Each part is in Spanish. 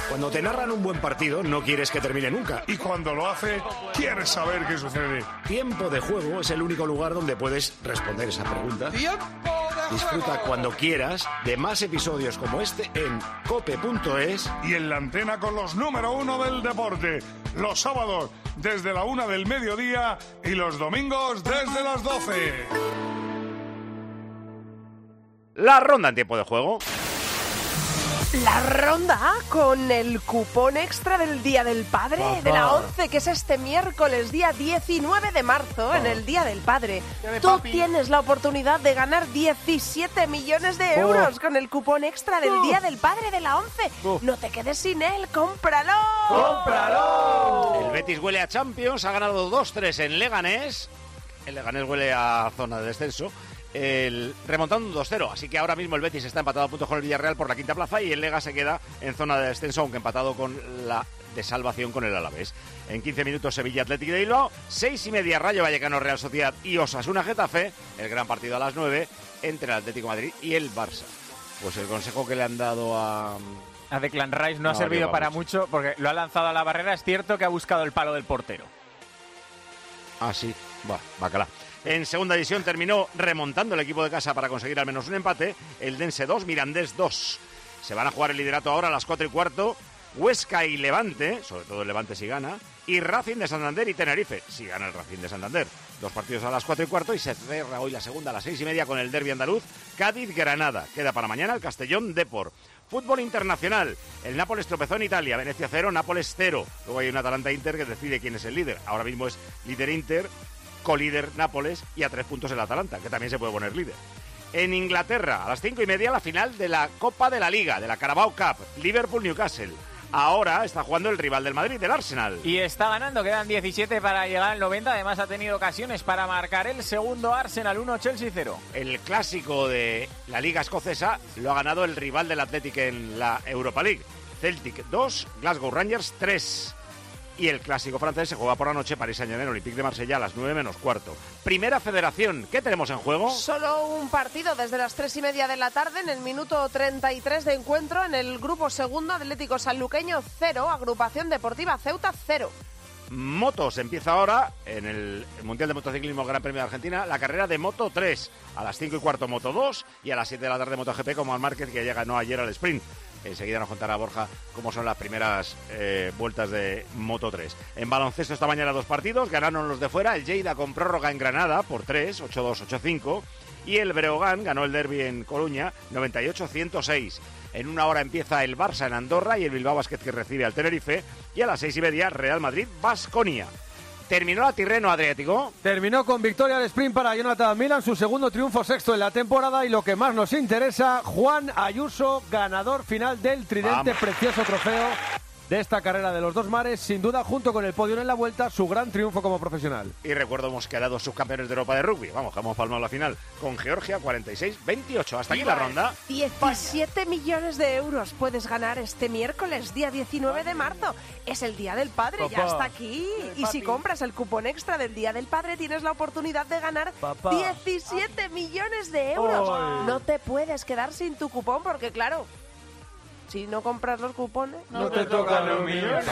Cuando te narran un buen partido, no quieres que termine nunca. Y cuando lo hace, quieres saber qué sucede. Tiempo de Juego es el único lugar donde puedes responder esa pregunta. ¡Tiempo de Disfruta juego! cuando quieras de más episodios como este en cope.es. Y en la antena con los número 1 del deporte. Los sábados desde la 1 del mediodía y los domingos desde las 12. La ronda en tiempo de juego. La ronda con el cupón extra del Día del Padre, de la 11, que es este miércoles, día 19 de marzo, en el Día del Padre. Tú tienes la oportunidad de ganar 17 millones de euros con el cupón extra del Día del Padre de la 11. No te quedes sin él, cómpralo. El Betis huele a Champions, ha ganado 2-3 en Leganés. El Leganés huele a zona de descenso. Remontando un 2-0, así que ahora mismo el Betis está empatado a puntos con el Villarreal por la quinta plaza y el Lega se queda en zona de descenso, aunque empatado con la de salvación con el Alavés. En 15 minutos Sevilla Athletic de Bilbao, 6:30 Rayo Vallecano Real Sociedad y Osasuna Getafe, el gran partido a las 9 entre el Atlético de Madrid y el Barça. Pues el consejo que le han dado a Declan Rice no ha servido para mucho porque lo ha lanzado a la barrera. Es cierto que ha buscado el palo del portero. Ah, sí, bacala. En segunda división terminó remontando el equipo de casa para conseguir al menos un empate. El Dense 2, Mirandés 2. Se van a jugar el liderato ahora a las 4:15. Huesca y Levante, sobre todo el Levante si gana, y Racing de Santander y Tenerife, si gana el Racing de Santander. Dos partidos a las 4:15 y se cierra hoy la segunda a las 6:30 con el derbi andaluz, Cádiz-Granada. Queda para mañana el Castellón-Depor. Fútbol internacional, el Nápoles tropezó en Italia, Venecia 0, Nápoles 0. Luego hay un Atalanta-Inter que decide quién es el líder. Ahora mismo es líder Inter, colíder Nápoles y a 3 puntos el Atalanta, que también se puede poner líder. En Inglaterra, a las 5:30, la final de la Copa de la Liga, de la Carabao Cup, Liverpool-Newcastle. Ahora está jugando el rival del Madrid, el Arsenal. Y está ganando, quedan 17 para llegar al 90. Además ha tenido ocasiones para marcar el segundo. Arsenal 1, Chelsea 0. El clásico de la Liga Escocesa lo ha ganado el rival del Athletic en la Europa League. Celtic 2, Glasgow Rangers 3. Y el clásico francés se juega por la noche, Paris Saint-Germain, Olympique de Marsella a las 9:15. Primera Federación, ¿qué tenemos en juego? Solo un partido desde las 3:30 de la tarde, en el minuto 33 de encuentro, en el grupo segundo, Atlético Sanluqueño 0, Agrupación Deportiva Ceuta 0. Motos, empieza ahora en el Mundial de Motociclismo Gran Premio de Argentina la carrera de Moto 3, a las 5:15 Moto 2 y a las 7 de la tarde MotoGP como al Márquez, que ya ganó ayer al sprint. Enseguida nos contará Borja cómo son las primeras vueltas de Moto 3. En baloncesto esta mañana 2 partidos, ganaron los de fuera, el Lleida con prórroga en Granada por 3, 8-2, 8-5, y el Breogán ganó el derbi en Coruña 98-106. En una hora empieza el Barça en Andorra y el Bilbao Basket que recibe al Tenerife, y a las 6:30 Real Madrid-Baskonia. ¿Terminó la Tirreno Adriático? Terminó con victoria al sprint para Jonathan Milan, su segundo triunfo, sexto en la temporada, y lo que más nos interesa, Juan Ayuso, ganador final del tridente, precioso trofeo de esta carrera de los dos mares, sin duda, junto con el podio en la vuelta, su gran triunfo como profesional. Y recuerdo, hemos quedado subcampeones de Europa de rugby. Vamos, hemos palmado la final con Georgia 46-28. Hasta aquí la ronda. 17 millones de euros puedes ganar este miércoles, día 19 de marzo. Es el Día del Padre, ya está aquí. Y si compras el cupón extra del Día del Padre, tienes la oportunidad de ganar 17 millones de euros. No te puedes quedar sin tu cupón porque, claro, si no compras los cupones, no te tocan los millones.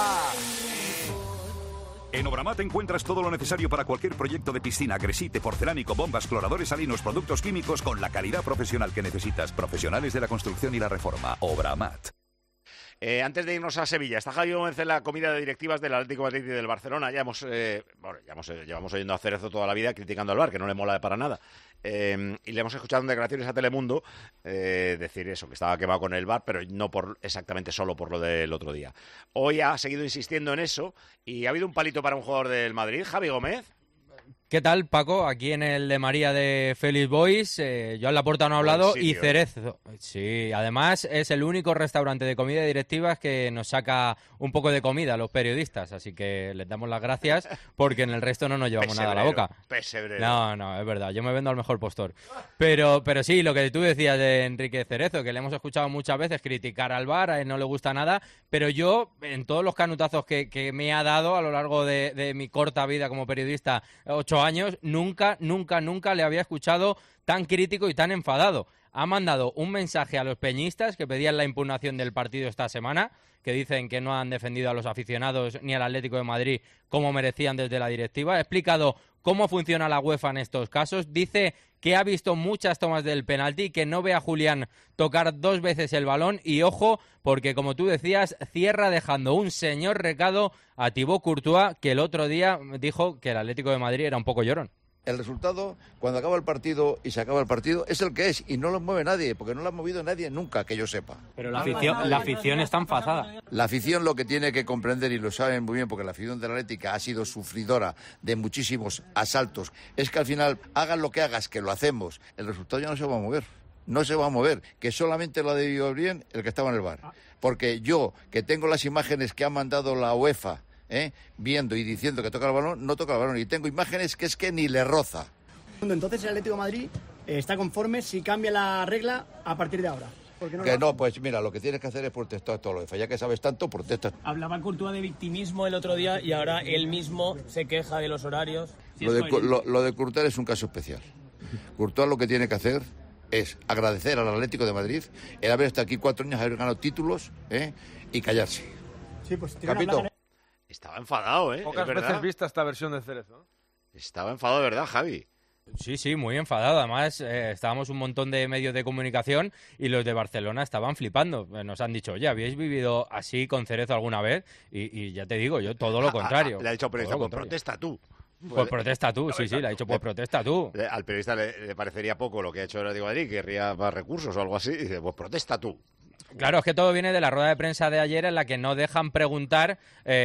En Obramat encuentras todo lo necesario para cualquier proyecto de piscina, gresite, porcelánico, bombas, cloradores salinos, productos químicos con la calidad profesional que necesitas. Profesionales de la construcción y la reforma. Obramat. Antes de irnos a Sevilla, está Javi Gómez en la comida de directivas del Atlético de Madrid y del Barcelona. Llevamos oyendo a Cerezo toda la vida criticando al Bar, que no le mola para nada. Y le hemos escuchado en declaraciones a Telemundo decir eso, que estaba quemado con el Bar, pero no exactamente solo por lo del otro día. Hoy ha seguido insistiendo en eso y ha habido un palito para un jugador del Madrid, Javi Gómez. ¿Qué tal, Paco? Aquí en el de María de Félix Boys, Joan Laporta no ha hablado y Cerezo. Sí, además es el único restaurante de comida de directivas que nos saca un poco de comida a los periodistas, así que les damos las gracias porque en el resto no nos llevamos nada a la boca. No, es verdad, yo me vendo al mejor postor. Pero sí, lo que tú decías de Enrique Cerezo, que le hemos escuchado muchas veces criticar al VAR, a él no le gusta nada, pero yo, en todos los canutazos que me ha dado a lo largo de mi corta vida como periodista, 8 años, nunca le había escuchado tan crítico y tan enfadado. ha mandado un mensaje a los peñistas que pedían la impugnación del partido esta semana, que dicen que no han defendido a los aficionados ni al Atlético de Madrid como merecían desde la directiva. Ha explicado cómo funciona la UEFA en estos casos. Dice que ha visto muchas tomas del penalti, que no ve a Julián tocar 2 veces el balón y ojo, porque como tú decías, cierra dejando un señor recado a Thibaut Courtois, que el otro día dijo que el Atlético de Madrid era un poco llorón. El resultado, cuando acaba el partido y se acaba el partido, es el que es y no lo mueve nadie, porque no lo ha movido nadie nunca, que yo sepa. Pero la afición está enfadada. La afición lo que tiene que comprender, y lo saben muy bien, porque la afición de la Atlética ha sido sufridora de muchísimos asaltos, es que al final, hagan lo que hagas, que lo hacemos, el resultado ya no se va a mover. No se va a mover, que solamente lo ha debido bien el que estaba en el bar. Porque yo, que tengo las imágenes que ha mandado la UEFA, viendo y diciendo que toca el balón, no toca el balón. Y tengo imágenes que es que ni le roza. Entonces el Atlético de Madrid está conforme si cambia la regla a partir de ahora. Pues mira, lo que tienes que hacer es protestar todo lo UEFA. Ya que sabes tanto, protesta. Hablaba Courtois de victimismo el otro día y ahora él mismo se queja de los horarios. Lo de Courtois es un caso especial. Courtois lo que tiene que hacer es agradecer al Atlético de Madrid el haber estado aquí 4 años, haber ganado títulos y callarse. Sí, pues Capito. Estaba enfadado, Pocas veces vista esta versión de Cerezo. Estaba enfadado de verdad, Javi. Sí, muy enfadado. Además, estábamos un montón de medios de comunicación y los de Barcelona estaban flipando. Nos han dicho, oye, ¿habéis vivido así con Cerezo alguna vez? Y ya te digo, yo todo lo contrario. Le ha dicho al periodista, pues protesta tú. Pues protesta tú, sí, le ha dicho, pues protesta tú. Al periodista le parecería poco lo que ha hecho el Atlético de Madrid, querría más recursos o algo así, y dice, pues protesta tú. Claro, es que todo viene de la rueda de prensa de ayer en la que no dejan preguntar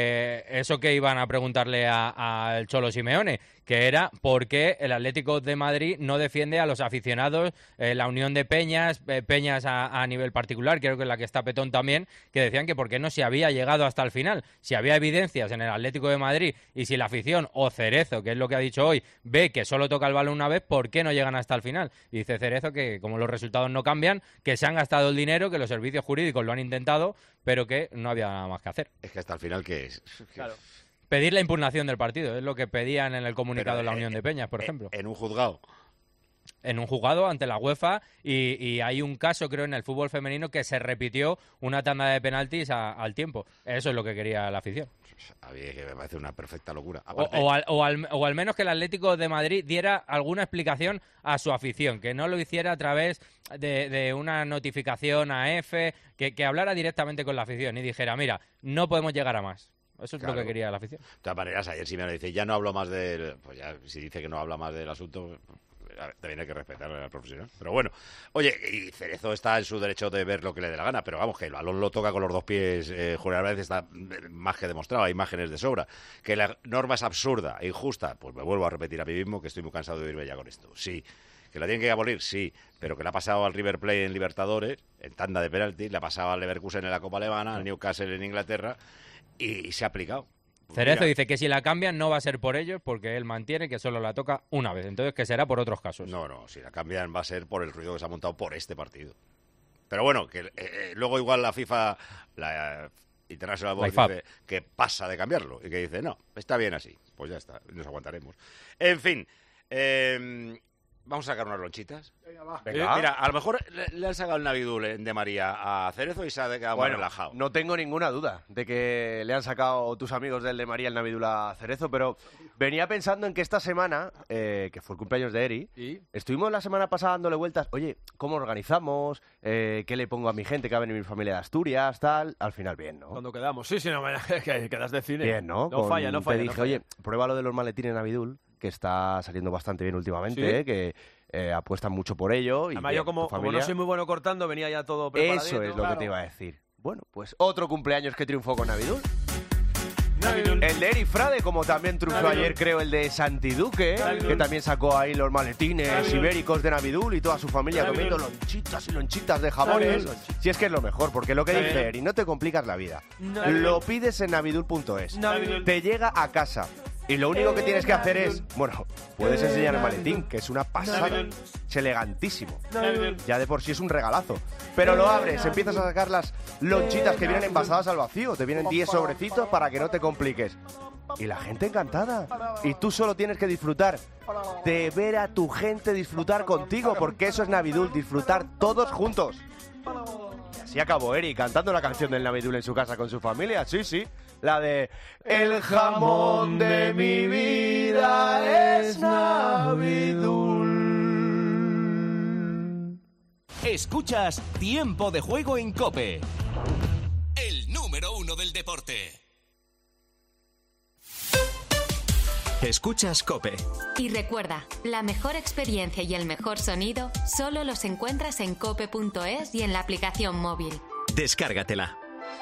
eso que iban a preguntarle al Cholo Simeone, que era por qué el Atlético de Madrid no defiende a los aficionados, la unión de Peñas a nivel particular, creo que es la que está Petón también, que decían que por qué no se había llegado hasta el final. Si había evidencias en el Atlético de Madrid y si la afición o Cerezo, que es lo que ha dicho hoy, ve que solo toca el balón una vez, ¿por qué no llegan hasta el final? Y dice Cerezo que como los resultados no cambian, que se han gastado el dinero, que los servicios jurídicos lo han intentado, pero que no había nada más que hacer. Es que hasta el final, ¿qué es? Claro. Pedir la impugnación del partido, es lo que pedían en el comunicado de la Unión de Peñas, por ejemplo. En un juzgado. En un juzgado ante la UEFA y hay un caso, creo, en el fútbol femenino que se repitió una tanda de penaltis al tiempo. Eso es lo que quería la afición. A mí me parece una perfecta locura. O al menos que el Atlético de Madrid diera alguna explicación a su afición, que no lo hiciera a través de una notificación a F, que hablara directamente con la afición y dijera, mira, no podemos llegar a más. Eso es lo que quería la afición. De todas maneras, ayer Simeone dice, ya no hablo más del... Pues ya, si dice que no habla más del asunto, también hay que respetar al profesional. Pero bueno, oye, y Cerezo está en su derecho de ver lo que le dé la gana, pero vamos, que el balón lo toca con los 2 pies, Julián Álvarez está más que demostrado, hay imágenes de sobra. Que la norma es absurda e injusta, pues me vuelvo a repetir a mí mismo que estoy muy cansado de oírme ya con esto. Sí. ¿Que la tienen que abolir? Sí, pero que le ha pasado al River Plate en Libertadores, en tanda de penalti, le ha pasado al Leverkusen en la Copa Alemana, al Newcastle en Inglaterra, y se ha aplicado. Cerezo dice que si la cambian no va a ser por ellos, porque él mantiene que solo la toca una vez, entonces que será por otros casos. No, si la cambian va a ser por el ruido que se ha montado por este partido. Pero bueno, que luego igual la FIFA, la International Board, dice que pasa de cambiarlo, y que dice, no, está bien así, pues ya está, nos aguantaremos. En fin, vamos a sacar unas lonchitas. Venga. Mira, a lo mejor le han sacado el Navidul de María a Cerezo y se ha quedado más relajado. No tengo ninguna duda de que le han sacado tus amigos del de María el Navidul a Cerezo, pero venía pensando en que esta semana, que fue el cumpleaños de Eri, estuvimos la semana pasada dándole vueltas, oye, ¿cómo organizamos? ¿Qué le pongo a mi gente que va a venir mi familia de Asturias? Tal, al final bien, ¿no? Cuando quedamos, sí, no, que quedas de cine. Bien, ¿no? No falla. Te dije, oye, prueba lo de los maletines Navidul, que está saliendo bastante bien últimamente, que apuestan mucho por ello. Además, y yo como no soy muy bueno cortando, venía ya todo preparado. Eso es lo que te iba a decir. Bueno, pues otro cumpleaños que triunfó con Navidul. El de Eri Frade, como también triunfó ayer, creo, el de Santi Duque, que también sacó ahí los maletines ibéricos de Navidul y toda su familia comiendo lonchitas y lonchitas de jamones. Si es que es lo mejor, porque lo que dice Eri, no te complicas la vida. Lo pides en navidul.es. Te llega a casa. Y lo único que tienes que hacer es, bueno, puedes enseñar el maletín, que es una pasada, es elegantísimo. Ya de por sí es un regalazo. Pero lo abres, empiezas a sacar las lonchitas que vienen envasadas al vacío. Te vienen 10 sobrecitos para que no te compliques. Y la gente encantada. Y tú solo tienes que disfrutar de ver a tu gente disfrutar contigo, porque eso es Navidul, disfrutar todos juntos. Y así acabó Eri cantando la canción del Navidul en su casa con su familia. Sí. La de El jamón de mi vida es Navidul. Escuchas Tiempo de Juego en COPE. El número 1 del deporte. Escuchas COPE. Y recuerda, la mejor experiencia y el mejor sonido solo los encuentras en cope.es y en la aplicación móvil. Descárgatela.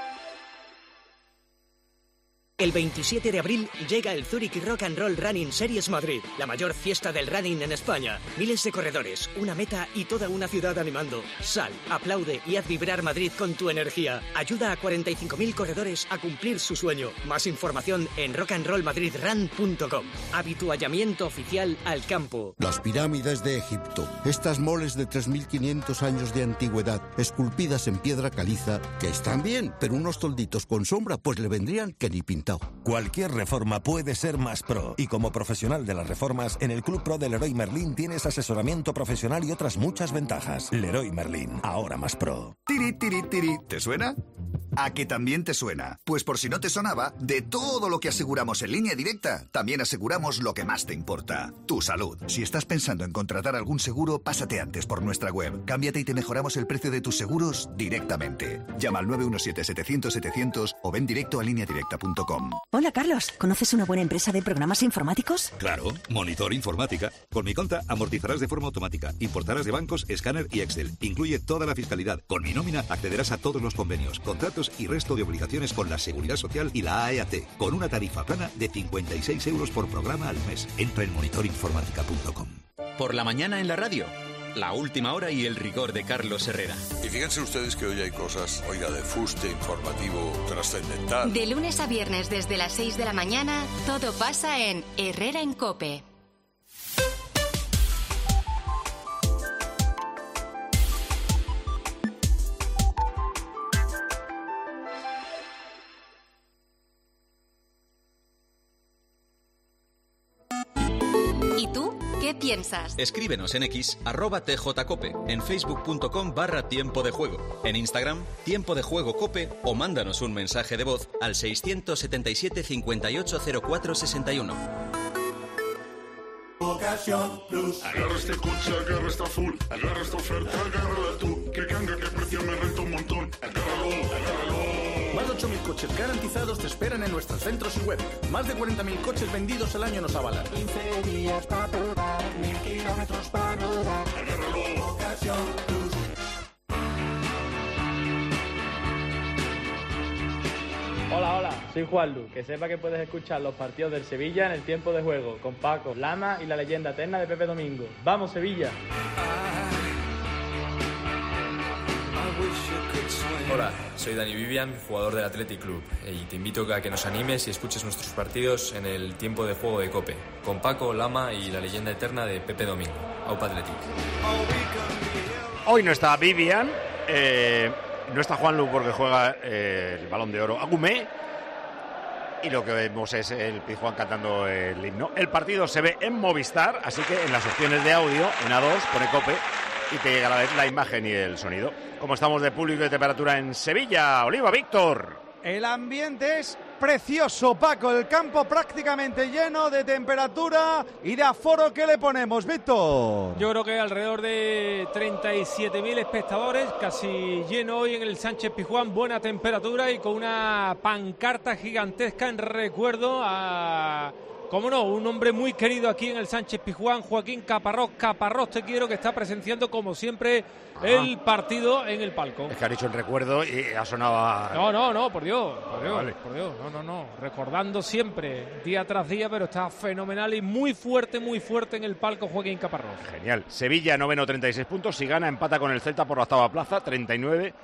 El 27 de abril llega el Zurich Rock and Roll Running Series Madrid, la mayor fiesta del running en España. Miles de corredores, una meta y toda una ciudad animando. Sal, aplaude y haz vibrar Madrid con tu energía. Ayuda a 45.000 corredores a cumplir su sueño. Más información en rockandrollmadridrun.com. Habituallamiento oficial al campo. Las pirámides de Egipto. Estas moles de 3.500 años de antigüedad, esculpidas en piedra caliza, que están bien, pero unos tolditos con sombra pues le vendrían que ni pintados. Cualquier reforma puede ser más pro. Y como profesional de las reformas, en el Club Pro de Leroy Merlin tienes asesoramiento profesional y otras muchas ventajas. Leroy Merlin, ahora más pro. Tiri, tiri, tiri. ¿Te suena? ¿A que también te suena? Pues por si no te sonaba, de todo lo que aseguramos en Línea Directa, también aseguramos lo que más te importa, tu salud. Si estás pensando en contratar algún seguro, pásate antes por nuestra web. Cámbiate y te mejoramos el precio de tus seguros directamente. Llama al 917-700-700 o ven directo a lineadirecta.com. Hola, Carlos. ¿Conoces una buena empresa de programas informáticos? Claro, Monitor Informática. Con mi conta amortizarás de forma automática, importarás de bancos, escáner y Excel. Incluye toda la fiscalidad. Con mi nómina accederás a todos los convenios, contratos y resto de obligaciones con la Seguridad Social y la AEAT, con una tarifa plana de 56 euros por programa al mes. Entra en monitorinformática.com. Por la mañana en la radio, la última hora y el rigor de Carlos Herrera. Y fíjense ustedes que hoy hay cosas, de fuste informativo trascendental. De lunes a viernes desde las 6 de la mañana, todo pasa en Herrera en COPE. ¿Y tú? ¿Qué piensas? Escríbenos en X, @tjcope, en facebook.com/tiempo de juego, en Instagram, Tiempo de Juego Cope, o mándanos un mensaje de voz al 677 58 04 61. Ocasión Plus. Agarra este coche, agarra esta full, agarra esta oferta, agárrala tú. Que canga, que precio me renta un montón. Agárralo. Más de 8.000 coches garantizados te esperan en nuestros centros y web. Más de 40.000 coches vendidos al año nos avalan. 15 días para probar, 1.000 kilómetros para rodar. Agárralo. Ocasión Plus. Hola, soy Juanlu. Que sepa que puedes escuchar los partidos del Sevilla en el Tiempo de Juego, con Paco, Lama y la leyenda eterna de Pepe Domingo. ¡Vamos, Sevilla! Hola, soy Dani Vivian, jugador del Athletic Club, y te invito a que nos animes y escuches nuestros partidos en el Tiempo de Juego de COPE, con Paco, Lama y la leyenda eterna de Pepe Domingo. Aupa Athletic. Hoy no está Vivian, no está Juanlu porque juega el Balón de Oro Agumé, y lo que vemos es el Pizjuán cantando el himno. El partido se ve en Movistar, así que en las opciones de audio, en A2, pone COPE y te llega a la vez la imagen y el sonido. ¿Cómo estamos de público y de temperatura en Sevilla? Oliva, Víctor. El ambiente es precioso, Paco. El campo prácticamente lleno de temperatura y de aforo. ¿Qué le ponemos, Víctor? Yo creo que alrededor de 37.000 espectadores, casi lleno hoy en el Sánchez Pizjuán. Buena temperatura y con una pancarta gigantesca en recuerdo a... cómo no, un hombre muy querido aquí en el Sánchez Pizjuán, Joaquín Caparrós. Caparrós, te quiero, que está presenciando como siempre el partido en el palco. Es que ha dicho en recuerdo y ha sonado a... No, por Dios, vale. por Dios, no, recordando siempre, día tras día, pero está fenomenal y muy fuerte en el palco Joaquín Caparrós. Genial. Sevilla, noveno, 36 puntos, si gana, empata con el Celta por la octava plaza, 39,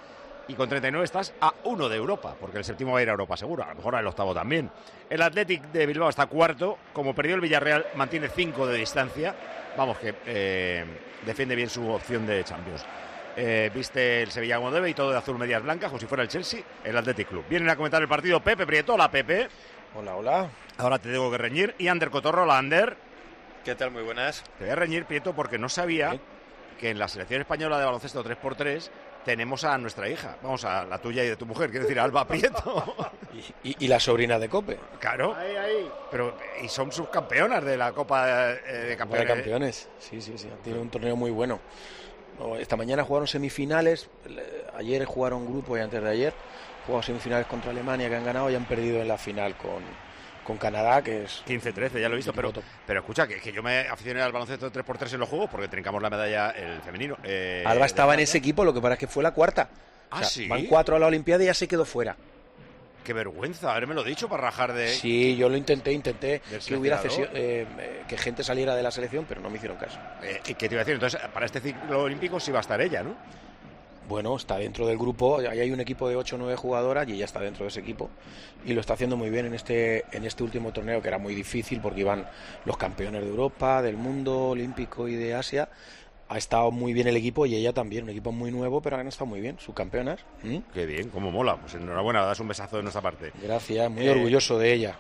y con 39 estás a 1 de Europa, porque el séptimo va a ir a Europa seguro, a lo mejor al octavo también. El Athletic de Bilbao está cuarto, como perdió el Villarreal mantiene 5 de distancia, vamos que defiende bien su opción de Champions. Viste el Sevilla como debe y todo de azul medias blancas, como si fuera el Chelsea, el Athletic Club. Vienen a comentar el partido Pepe Prieto. Hola, Pepe. Hola, hola. Ahora te tengo que reñir. Y Ander Cotorro, hola, Ander. ¿Qué tal? Muy buenas. Te voy a reñir, Prieto, porque no sabía que en la selección española de baloncesto 3x3 tenemos a nuestra hija. Vamos, a la tuya y de tu mujer, quiero decir, a Alba Prieto. y la sobrina de Cope. Claro. Ahí. Pero, y son subcampeonas de la Copa de Campeones. De Campeones, sí. Tiene un torneo muy bueno. Esta mañana jugaron semifinales, ayer jugaron grupo y antes de ayer jugaron semifinales contra Alemania, que han ganado y han perdido en la final con Canadá, que es 15-13, ya lo he visto, pero escucha, que yo me aficioné al baloncesto 3x3 en los juegos porque trincamos la medalla el femenino. Alba estaba en ese equipo, lo que pasa es que fue la cuarta. ¿Sí? Van 4 a la Olimpiada y ya se quedó fuera. Qué vergüenza, haberme lo dicho para rajar de... Sí, yo lo intenté que hubiera que gente saliera de la selección, pero no me hicieron caso. ¿Qué te iba a decir? Entonces, para este ciclo olímpico sí va a estar ella, ¿no? Bueno, está dentro del grupo, ahí hay un equipo de 8 o 9 jugadoras y ella está dentro de ese equipo y lo está haciendo muy bien en este último torneo, que era muy difícil porque iban los campeones de Europa, del mundo olímpico y de Asia. Ha estado muy bien el equipo y ella también, un equipo muy nuevo, pero han estado muy bien, subcampeonas. Qué bien, cómo mola. Pues enhorabuena, das un besazo de nuestra parte. Gracias, muy orgulloso de ella.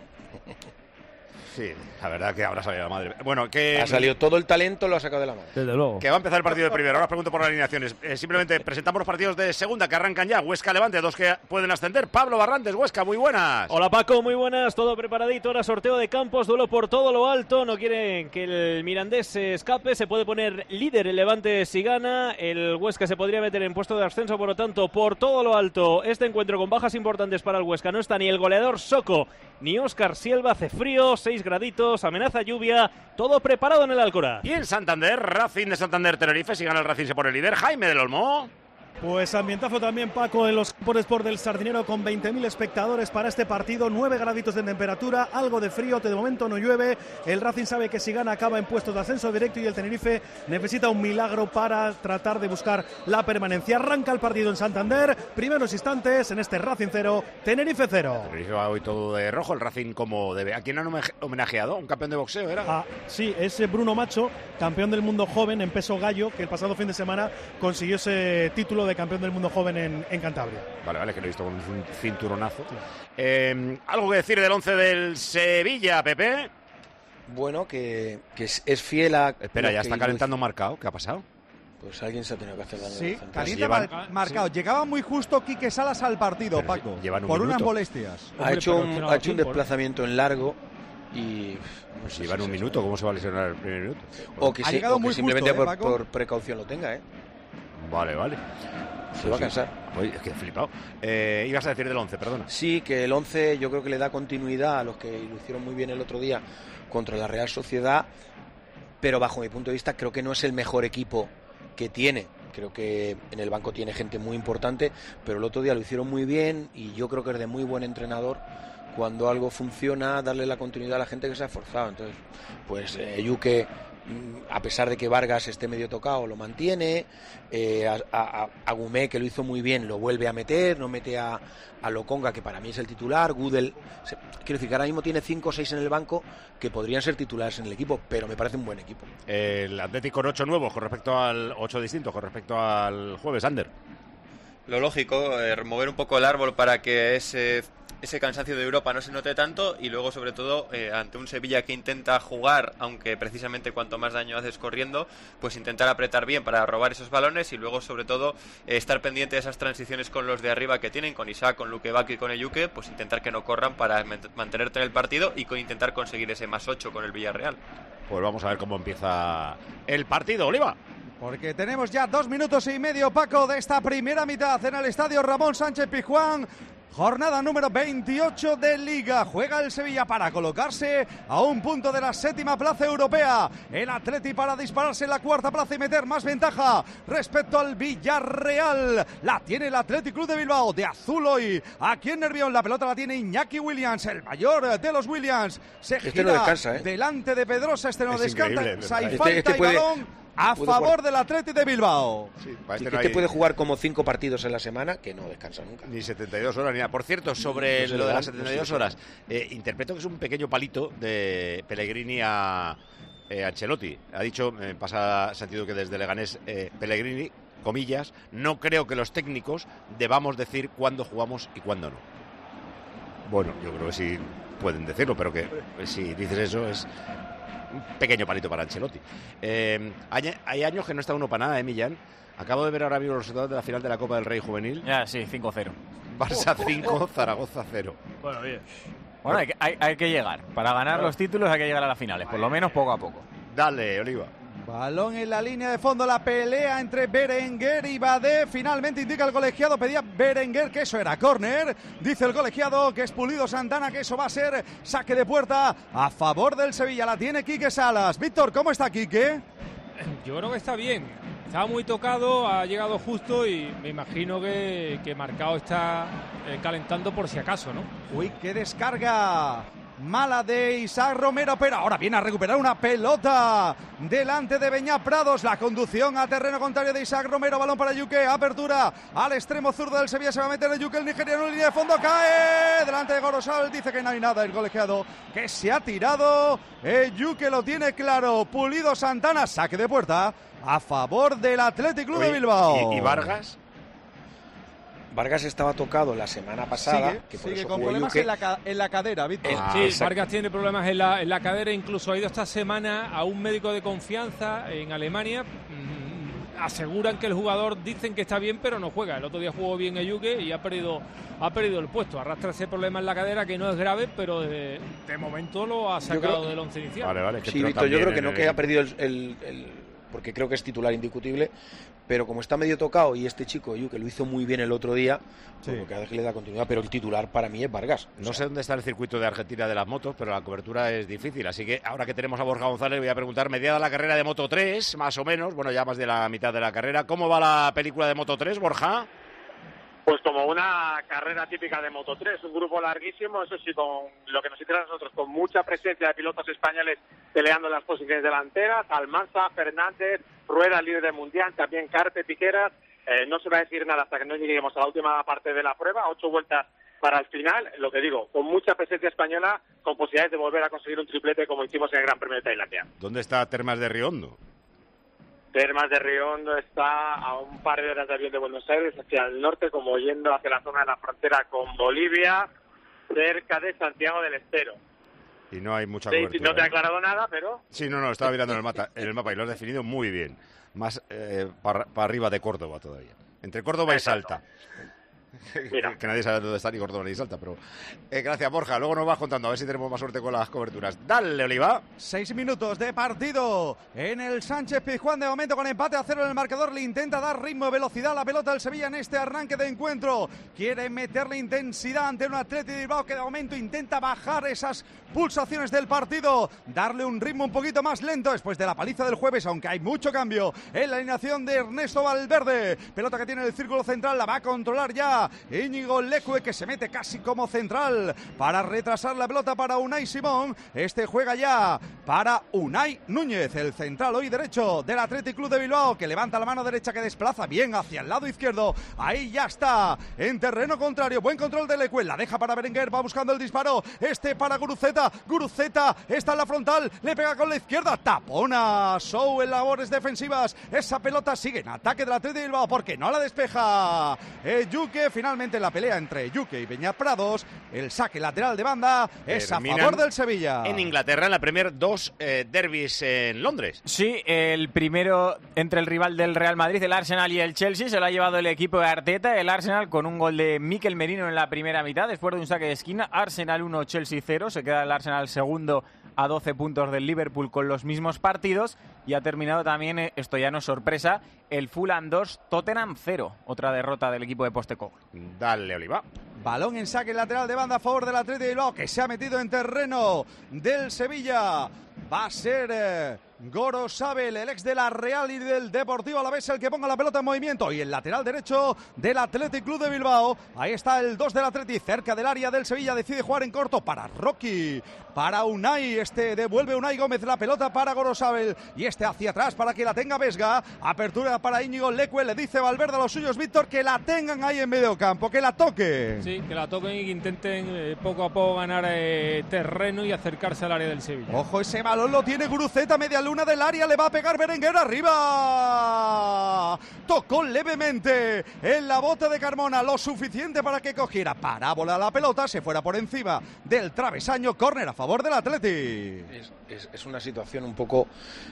Sí, la verdad que habrá salido la madre. Bueno, que... Ha salido todo el talento, lo ha sacado de la madre. Desde luego. Que va a empezar el partido de primera. Ahora os pregunto por las alineaciones. Simplemente presentamos los partidos de segunda que arrancan ya. Huesca Levante, 2 que pueden ascender. Pablo Barrantes, Huesca, muy buenas. Hola Paco, muy buenas. Todo preparadito. Ahora sorteo de campos, duelo por todo lo alto. No quieren que el Mirandés se escape. Se puede poner líder el Levante si gana. El Huesca se podría meter en puesto de ascenso, por lo tanto, por todo lo alto. Este encuentro con bajas importantes para el Huesca. No está ni el goleador Soco ni Óscar Sielva. Hace frío, 6 graditos, amenaza lluvia, todo preparado en el Alcoraz. Y en Santander, Racing de Santander Tenerife, si gana el Racing se pone líder. Jaime del Olmo. Pues ambientazo también, Paco, en los campos de Sport del Sardinero con 20.000 espectadores para este partido, 9 graditos de temperatura, algo de frío, de momento no llueve. El Racing sabe que si gana acaba en puestos de ascenso directo y el Tenerife necesita un milagro para tratar de buscar la permanencia. Arranca el partido en Santander, primeros instantes en este Racing 0, Tenerife 0. Tenerife va hoy todo de rojo, el Racing como debe. ¿A quién han homenajeado? ¿Un campeón de boxeo era? Sí, es Bruno Macho, campeón del mundo joven en peso gallo, que el pasado fin de semana consiguió ese título de campeón del mundo joven en Cantabria. Vale, que lo he visto con un cinturonazo. ¿Algo que decir del 11 del Sevilla, Pepe? Bueno, que es fiel a... Espera, ya está calentando Marcao. ¿Qué ha pasado? Pues alguien se ha tenido que hacer daño. Sí, calienta Marcao. Sí. Llegaba muy justo Quique Salas al partido, pero Paco, por unas molestias. Ha hecho un desplazamiento en largo y... No sé si llevan un minuto, ¿cómo se va a lesionar el primer minuto? O que simplemente por precaución lo tenga, Vale. Se va a cansar. Oye, es que he flipado. Ibas a decir del 11, perdona. Sí, que el 11 yo creo que le da continuidad a los que lo hicieron muy bien el otro día contra la Real Sociedad, pero bajo mi punto de vista creo que no es el mejor equipo que tiene. Creo que en el banco tiene gente muy importante, pero el otro día lo hicieron muy bien y yo creo que es de muy buen entrenador cuando algo funciona, darle la continuidad a la gente que se ha esforzado. Entonces, pues Yuke, a pesar de que Vargas esté medio tocado, lo mantiene. A Gumé, que lo hizo muy bien, lo vuelve a meter, no mete a Lokonga, que para mí es el titular. Gudel, quiero decir que ahora mismo tiene 5 o 6 en el banco que podrían ser titulares en el equipo, pero me parece un buen equipo. El Atlético con 8 nuevos con respecto al 8 distintos con respecto al jueves, Ander. Lo lógico, remover un poco el árbol para que ese cansancio de Europa no se note tanto y luego sobre todo ante un Sevilla que intenta jugar, aunque precisamente cuanto más daño haces corriendo, pues intentar apretar bien para robar esos balones y luego sobre todo estar pendiente de esas transiciones con los de arriba que tienen, con Isaac, con Luque Bacchi y con Eyuke, pues intentar que no corran para mantenerte en el partido y intentar conseguir ese +8 con el Villarreal. Pues vamos a ver cómo empieza el partido, Oliva. Porque tenemos ya 2 minutos y medio, Paco, de esta primera mitad en el estadio Ramón Sánchez Pizjuán. Jornada número 28 de Liga. Juega el Sevilla para colocarse a un punto de la 7ª plaza europea. El Atleti para dispararse en la 4ª plaza y meter más ventaja respecto al Villarreal. La tiene el Athletic Club de Bilbao, de azul hoy. Aquí en Nervión la pelota la tiene Iñaki Williams, el mayor de los Williams. Se gira no descansa, delante de Pedrosa. Este no es descansa. Hay falta y balón a favor del Athletic de Bilbao. Sí, que puede jugar como 5 partidos en la semana, que no descansa nunca. Ni 72 horas ni nada. Por cierto, sobre lo de las 72 horas, interpreto que es un pequeño palito de Pellegrini a Ancelotti. Ha dicho, pasa sentido que desde Leganés, Pellegrini, comillas, no creo que los técnicos debamos decir cuándo jugamos y cuándo no. Bueno, yo creo que sí pueden decirlo, pero que si dices eso es un pequeño palito para Ancelotti. Hay años que no está uno para nada, Millán. Acabo de ver ahora mismo los resultados de la final de la Copa del Rey Juvenil. Ya, sí, 5-0. Barça 5, Zaragoza 0. Bueno, bien. Bueno, hay que llegar. Para ganar los títulos hay que llegar a las finales, por lo menos poco a poco. Dale, Oliva. Balón en la línea de fondo, la pelea entre Berenguer y Badé. Finalmente indica el colegiado, pedía Berenguer que eso era córner. Dice el colegiado que es Pulido Santana, que eso va a ser saque de puerta a favor del Sevilla. La tiene Quique Salas. Víctor, ¿cómo está Quique? Yo creo que está bien. Estaba muy tocado, ha llegado justo y me imagino que Marcao está calentando por si acaso, ¿no? Uy, qué descarga mala de Isaac Romero, pero ahora viene a recuperar una pelota delante de Beñat Prados. La conducción a terreno contrario de Isaac Romero, balón para Yuke, apertura al extremo zurdo del Sevilla, se va a meter el Yuke, el nigeriano en línea de fondo, cae delante de Gorosal, dice que no hay nada, el colegiado que se ha tirado, Yuke lo tiene claro. Pulido Santana, saque de puerta a favor del Athletic Club de Bilbao. ¿Y Vargas? Vargas estaba tocado la semana pasada. Sigue con problemas en la cadera, Víctor. Sí, Vargas tiene problemas en la cadera. Incluso ha ido esta semana a un médico de confianza en Alemania. Aseguran que el jugador, dicen que está bien, pero no juega. El otro día jugó bien Eyuke y ha perdido el puesto. Arrastra ese problema en la cadera que no es grave, pero de momento lo ha sacado del once inicial. Vale. Sí, Víctor, yo creo que no que ha perdido porque creo que es titular indiscutible, pero como está medio tocado y este chico, que lo hizo muy bien el otro día, pues cada vez que le da continuidad, pero el titular para mí es Vargas. No sé dónde está el circuito de Argentina de las motos, pero la cobertura es difícil, así que ahora que tenemos a Borja González voy a preguntar, mediada la carrera de Moto 3, más o menos, bueno, ya más de la mitad de la carrera, ¿cómo va la película de Moto 3, Borja? Pues como una carrera típica de Moto 3, un grupo larguísimo, eso sí, con lo que nos interesa a nosotros, con mucha presencia de pilotos españoles peleando en las posiciones delanteras, Almanza, Fernández, Rueda, líder del mundial, también Carpe, Piqueras. No se va a decir nada hasta que no lleguemos a la última parte de la prueba, 8 vueltas para el final, lo que digo, con mucha presencia española, con posibilidades de volver a conseguir un triplete como hicimos en el Gran Premio de Tailandia. ¿Dónde está Termas de Riondo? Termas de Riondo está a un par de horas de avión de Buenos Aires, hacia el norte, como yendo hacia la zona de la frontera con Bolivia, cerca de Santiago del Estero. Y no hay mucha cobertura. No te he aclarado nada, pero... Sí, no, estaba mirando en el mapa y lo has definido muy bien. Más para arriba de Córdoba todavía. Entre Córdoba y Salta. Que nadie sabe dónde está ni Córdoba ni Salta, pero gracias, Borja. Luego nos vas contando, a ver si tenemos más suerte con las coberturas. Dale, Oliva. 6 minutos de partido en el Sánchez Pizjuán, de momento con empate a 0 en el marcador. Le intenta dar ritmo y velocidad a la pelota del Sevilla en este arranque de encuentro. Quiere meterle intensidad ante un Athletic de Bilbao que de momento intenta bajar esas pulsaciones del partido, darle un ritmo un poquito más lento después de la paliza del jueves, aunque hay mucho cambio en la alineación de Ernesto Valverde. Pelota que tiene el círculo central, la va a controlar ya Íñigo Lecue, que se mete casi como central para retrasar la pelota para Unai Simón. Este juega ya para Unai Núñez, el central hoy derecho del Athletic Club de Bilbao, que levanta la mano derecha, que desplaza bien hacia el lado izquierdo. Ahí ya está en terreno contrario, buen control de Lecue, la deja para Berenguer, va buscando el disparo, para Guruceta está en la frontal, le pega con la izquierda, tapona Sou en labores defensivas. Esa pelota sigue en ataque del Athletic de Bilbao porque no la despeja Yuke. Finalmente la pelea entre Yuke y Beñat Prados, el saque lateral de banda es a favor del Sevilla. En Inglaterra, en la Premier, 2 derbis en Londres. Sí, el primero entre el rival del Real Madrid, el Arsenal, y el Chelsea, se lo ha llevado el equipo de Arteta. El Arsenal con un gol de Mikel Merino en la primera mitad, después de un saque de esquina. Arsenal 1, Chelsea 0, se queda el Arsenal segundo a 12 puntos del Liverpool con los mismos partidos, y ha terminado también, esto ya no es sorpresa, el Fulham 2, Tottenham 0, otra derrota del equipo de Postecoglou. Dale, Oliva. Balón en saque lateral de banda a favor del Athletic de Bilbao, que se ha metido en terreno del Sevilla. Va a ser Gorosabel, el ex de la Real y del Deportivo Alavés, el que ponga la pelota en movimiento. Y el lateral derecho del Athletic Club de Bilbao. Ahí está el 2 del Athletic, cerca del área del Sevilla. Decide jugar en corto para Rocky, para Unai. Devuelve Unai Gómez la pelota para Gorosabel. Y hacia atrás para que la tenga Vesga. Apertura para Íñigo Leque. Le dice Valverde a los suyos, Víctor, que la tengan ahí en medio campo, que la toquen. Sí, que la toquen y que intenten poco a poco ganar terreno y acercarse al área del Sevilla. Ojo, ese balón lo tiene Guruceta, media luna del área, le va a pegar Berenguer arriba. Tocó levemente en la bota de Carmona, lo suficiente para que cogiera parábola la pelota, se fuera por encima del travesaño. Córner a favor del Athletic. Es una situación un poco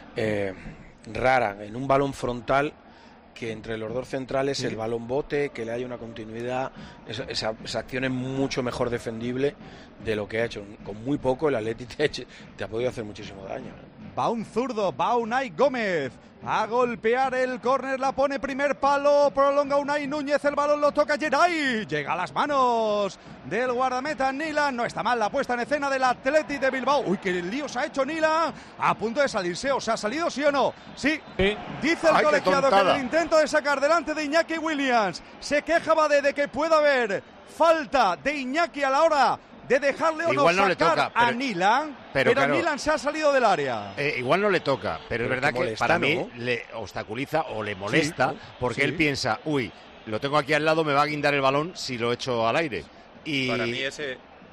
rara en un balón frontal, que entre los dos centrales el balón bote, que le haya una continuidad. Esa acción es mucho mejor defendible de lo que ha hecho. Con muy poco el Athletic te ha podido hacer muchísimo daño. Va un zurdo, va Unai Gómez a golpear el córner, la pone primer palo, prolonga Unai Núñez, el balón lo toca Geray, llega a las manos del guardameta Nilan. No está mal la puesta en escena del Athletic de Bilbao. Uy, qué lío se ha hecho Nilan, a punto de salirse. ¿O se ha salido, sí o no? Sí, dice el colegiado que en el intento de sacar delante de Iñaki Williams se queja Badé de que pueda haber falta de Iñaki a la hora de dejarle o igual no le sacar toca, a Nilan, pero claro, Nilan se ha salido del área. Igual no le toca, pero es verdad que molesta, para ¿no? mí le obstaculiza o le molesta, porque sí, él piensa, uy, lo tengo aquí al lado, me va a guindar el balón si lo echo al aire. Y para mí es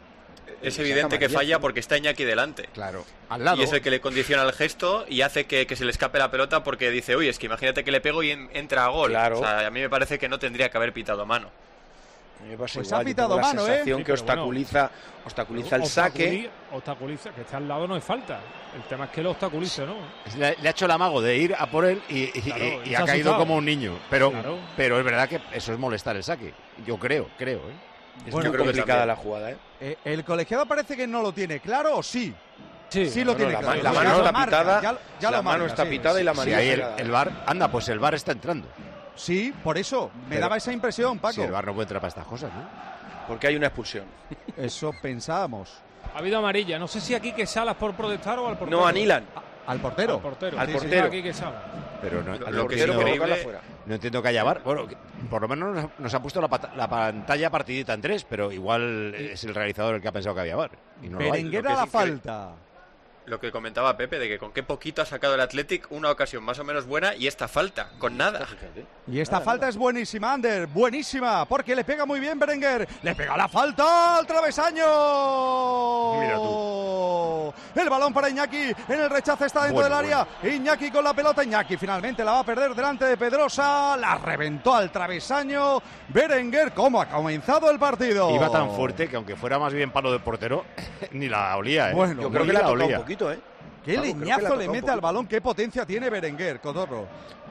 evidente que falla porque está Iñaki delante. Claro, al lado. Y es el que le condiciona el gesto y hace que se le escape la pelota, porque dice, uy, es que imagínate que le pego y entra a gol. Claro. O sea, a mí me parece que no tendría que haber pitado mano. Pues igual, ha pitado la mano, sensación sí, que obstaculiza el saque. Obstaculiza, que está al lado no es falta. El tema es que lo obstaculiza, ¿no? Le ha hecho el amago de ir a por él y ha caído como un niño. Pero es verdad que eso es molestar el saque. Yo creo. Es muy complicada la jugada, El colegiado parece que no lo tiene claro, ¿o sí? Sí, lo tiene claro. claro. La mano está pitada, la mano está pitada y la mano el VAR, anda, pues el VAR está entrando. Sí, por eso, me daba esa impresión, Paco. Si el VAR no puede entrar para estas cosas, ¿no? Porque hay una expulsión. Eso pensábamos. Ha habido amarilla, no sé si aquí que Salas por protestar o al portero. No, a Nilan. Al portero. Al portero. Aquí que Salas. Pero no, Lo que es increíble, no entiendo que haya VAR. Bueno, por lo menos nos ha puesto la pantalla partidita en 3, pero igual es el realizador el que ha pensado que había VAR. Y no Berenguer a la falta. Lo que comentaba Pepe, de que con qué poquito ha sacado el Athletic, una ocasión más o menos buena y esta falta, con nada. Y esta falta es buenísima, Ander, buenísima, porque le pega muy bien Berenguer. Le pega la falta al travesaño. Mira tú. El balón para Iñaki, en el rechazo está dentro del área. Iñaki con la pelota, Iñaki finalmente la va a perder delante de Pedrosa. La reventó al travesaño. Berenguer, ¿cómo ha comenzado el partido? Iba tan fuerte que aunque fuera más bien palo de portero, ni la olía, ¿eh? Bueno, yo creo que la ha tocado un poquito, Qué leñazo le mete al balón, qué potencia tiene Berenguer, Cotorro.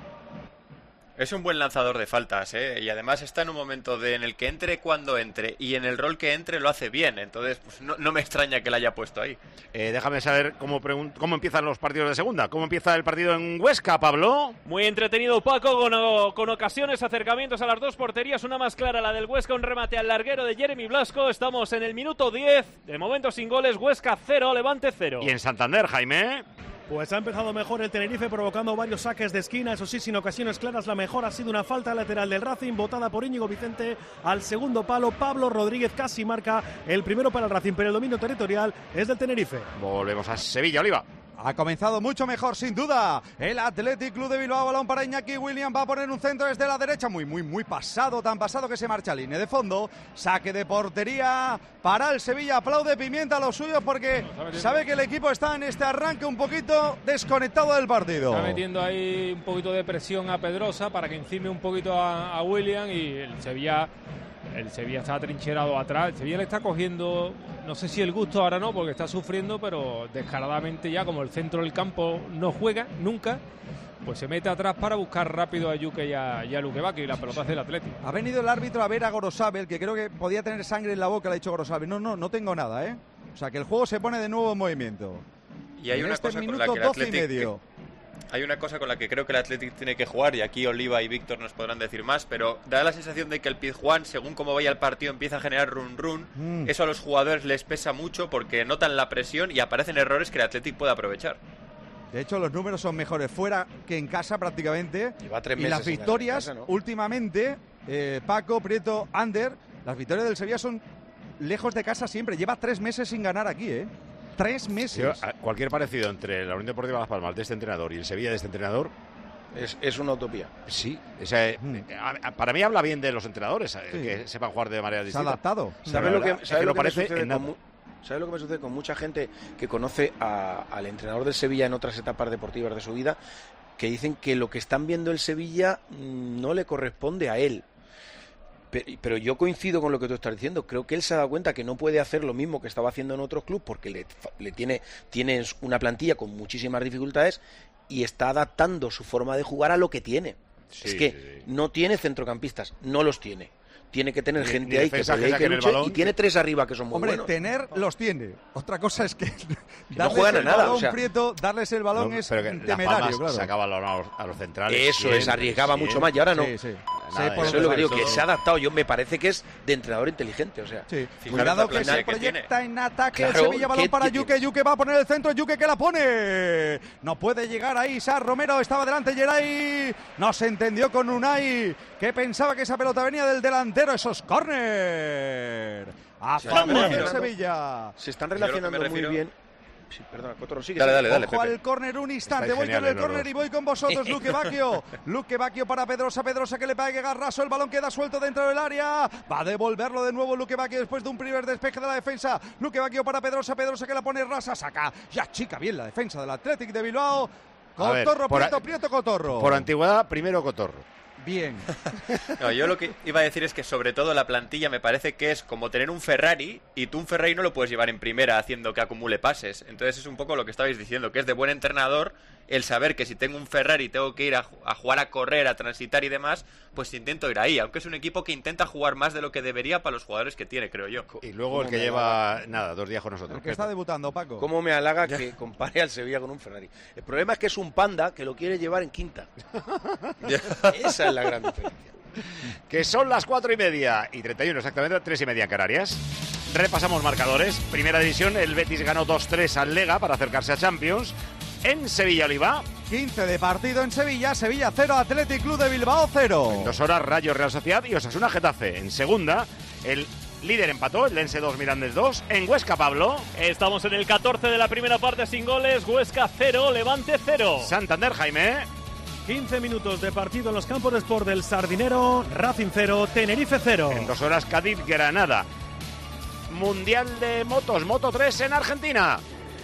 Es un buen lanzador de faltas, y además está en un momento en el que entre cuando entre y en el rol que entre lo hace bien, entonces pues, no me extraña que la haya puesto ahí. Déjame saber cómo empiezan los partidos de segunda. ¿Cómo empieza el partido en Huesca, Pablo? Muy entretenido, Paco, con ocasiones, acercamientos a las dos porterías, una más clara, la del Huesca, un remate al larguero de Jeremy Blasco. Estamos en el minuto 10, de momento sin goles, Huesca 0, Levante 0. Y en Santander, Jaime. Pues ha empezado mejor el Tenerife, provocando varios saques de esquina, eso sí, sin ocasiones claras. La mejor ha sido una falta lateral del Racing, botada por Íñigo Vicente al segundo palo. Pablo Rodríguez casi marca el primero para el Racing, pero el dominio territorial es del Tenerife. Volvemos a Sevilla, Oliva. Ha comenzado mucho mejor, sin duda, el Athletic Club de Bilbao. Balón para Iñaki Williams, va a poner un centro desde la derecha, muy pasado, tan pasado que se marcha a línea de fondo. Saque de portería para el Sevilla. Aplaude Pimienta a los suyos porque sabe que el equipo está en este arranque un poquito desconectado del partido. Está metiendo ahí un poquito de presión a Pedrosa para que encime un poquito a William, y el Sevilla está atrincherado atrás. El Sevilla le está cogiendo, no sé si el gusto, ahora no, porque está sufriendo, pero descaradamente ya, como el centro del campo no juega nunca, pues se mete atrás para buscar rápido a Yuke y a Lukebaki, y la pelota hace el Atlético. Ha venido el árbitro a ver a Gorosabel, que creo que podía tener sangre en la boca, le ha dicho Gorosabel. No tengo nada, O sea, que el juego se pone de nuevo en movimiento. Y hay en una este cosa minuto con la que el 12 y Athletic... medio. Hay una cosa con la que creo que el Athletic tiene que jugar, y aquí Oliva y Víctor nos podrán decir más, pero da la sensación de que el Pizjuán, según cómo vaya el partido, empieza a generar run. Eso a los jugadores les pesa mucho porque notan la presión y aparecen errores que el Athletic puede aprovechar. De hecho, los números son mejores fuera que en casa prácticamente. Lleva 3 y meses las victorias, en casa, ¿no? últimamente, Paco, Prieto, Ander, las victorias del Sevilla son lejos de casa siempre. Lleva 3 meses sin ganar aquí, 3 meses. Cualquier parecido entre la Unión Deportiva Las Palmas de este entrenador y el Sevilla de este entrenador es una utopía. Sí, para mí habla bien de los entrenadores, que sepan jugar de manera distinta. Se ha adaptado. ¿Sabes lo que me ¿Sabes lo que me sucede con mucha gente que conoce al entrenador del Sevilla en otras etapas deportivas de su vida? Que dicen que lo que están viendo el Sevilla no le corresponde a él. Pero yo coincido con lo que tú estás diciendo. Creo que él se ha dado cuenta que no puede hacer lo mismo que estaba haciendo en otros clubes porque tiene una plantilla con muchísimas dificultades y está adaptando su forma de jugar a lo que tiene. Es que no tiene centrocampistas, no los tiene. Tiene que tener gente ahí que pelee y que luche, y tiene 3 arriba que son muy buenos. Tener los tiene. Otra cosa es que no juegan a nada. Prieto, darles el balón es temerario, claro. Sacaba a los centrales. Eso es, arriesgaba mucho más y ahora no. Eso es lo que digo, que se ha adaptado. Yo me parece que es de entrenador inteligente, o sea. Cuidado que se proyecta en ataque el Sevilla, balón para Yuke. Yuke va a poner el centro, Yuke que la pone. No puede llegar ahí, Sar Romero estaba delante, Geray. No se entendió con Unai, que pensaba que esa pelota venía del delantero. Esos córner. A favor del Sevilla. Se están relacionando muy bien. Sí, perdona, Cotorro, sigue. Dale, Ojo Pepe. Al córner un instante. Voy con el córner y voy con vosotros, Luque Bacchio. Luque Bacchio para Pedrosa que le pegue Garraso. El balón queda suelto dentro del área. Va a devolverlo de nuevo Luque Bacchio después de un primer despeje de la defensa. Luque Bacchio para Pedrosa que la pone Rasa. Saca. Ya chica bien la defensa del Athletic de Bilbao. Cotorro, Prieto, Cotorro. Por antigüedad, primero Cotorro. Bien. No, yo lo que iba a decir es que sobre todo la plantilla me parece que es como tener un Ferrari y tú un Ferrari no lo puedes llevar en primera haciendo que acumule pases. Entonces es un poco lo que estabais diciendo, que es de buen entrenador el saber que si tengo un Ferrari tengo que ir a jugar, a correr, a transitar y demás, pues intento ir ahí, aunque es un equipo que intenta jugar más de lo que debería para los jugadores que tiene, creo yo. Y luego el que lleva, 2 días con nosotros. El que está debutando, Paco. ¿Cómo me halaga que compare al Sevilla con un Ferrari? El problema es que es un Panda que lo quiere llevar en quinta. Esa es la gran diferencia. Que son las 4:30 y 31 exactamente, 3:30 en Canarias. Repasamos marcadores. Primera división, el Betis ganó 2-3 al Lega para acercarse a Champions. En Sevilla, Oliva. 15 de partido en Sevilla, Sevilla 0, Athletic Club de Bilbao 0. En 2 horas, Rayo Real Sociedad y Osasuna Getafe. En segunda, el líder empató, el Dense 2, Mirandés 2. En Huesca, Pablo. Estamos en el 14 de la primera parte sin goles. Huesca 0, Levante 0. Santander, Jaime. 15 minutos de partido en los campos de Sport del Sardinero. Racing 0, Tenerife 0. En 2 horas, Cádiz, Granada. Mundial de motos, Moto 3 en Argentina.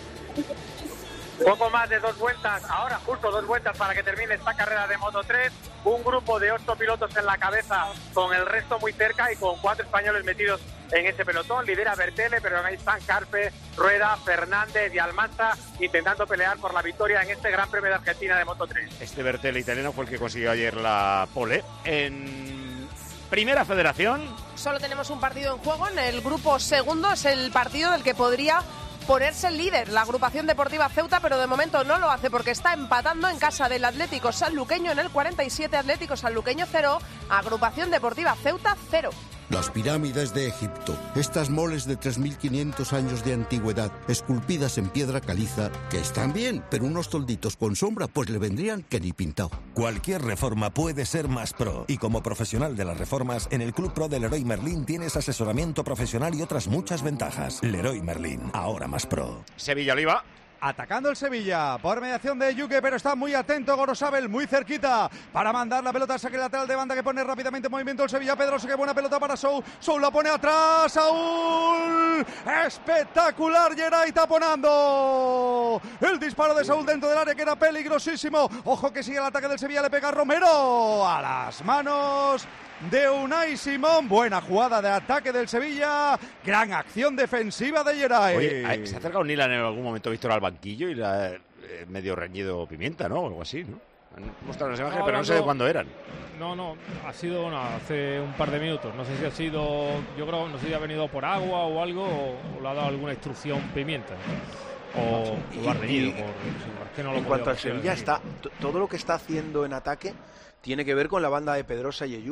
Poco más de 2 vueltas, ahora justo 2 vueltas para que termine esta carrera de Moto 3. Un grupo de 8 pilotos en la cabeza, con el resto muy cerca y con 4 españoles metidos en ese pelotón. Lidera Bertele, pero ahí están Carpe, Rueda, Fernández y Almanza intentando pelear por la victoria en este Gran Premio de Argentina de Moto 3. Este Bertele italiano fue el que consiguió ayer la pole. En Primera Federación. Solo tenemos un partido en juego. En el grupo segundo es el partido del que podría ponerse el líder, la agrupación deportiva Ceuta, pero de momento no lo hace porque está empatando en casa del Atlético Sanluqueño en el 47, Atlético Sanluqueño 0, agrupación deportiva Ceuta 0. Las pirámides de Egipto, estas moles de 3.500 años de antigüedad, esculpidas en piedra caliza, que están bien, pero unos tolditos con sombra pues le vendrían que ni pintado. Cualquier reforma puede ser más pro, y como profesional de las reformas, en el Club Pro de Leroy Merlin tienes asesoramiento profesional y otras muchas ventajas. Leroy Merlin, ahora más pro. Sevilla, Oliva. Atacando el Sevilla por mediación de Yuke, pero está muy atento Gorosabel, muy cerquita para mandar la pelota al saque lateral de banda que pone rápidamente en movimiento el Sevilla. Pedrosa, que buena pelota para Sou. Sou la pone atrás. Saúl. Espectacular, Geray taponando. El disparo de Saúl dentro del área que era peligrosísimo. Ojo que sigue el ataque del Sevilla, le pega Romero a las manos de Unai Simón. Buena jugada de ataque del Sevilla. Gran acción defensiva de Geray. Oye, se ha acercado Nilan en algún momento, Víctor, al banquillo y la medio reñido Pimienta, ¿no? O algo así, ¿no? Han mostrado las imágenes, pero no sé de cuándo eran. No, ha sido hace un par de minutos. No sé si ha sido, yo creo, no sé si ha venido por agua o algo, o le ha dado alguna instrucción Pimienta. O lo ha reñido. En cuanto al Sevilla, está todo lo que está haciendo en ataque tiene que ver con la banda de Pedrosa y Eyuke.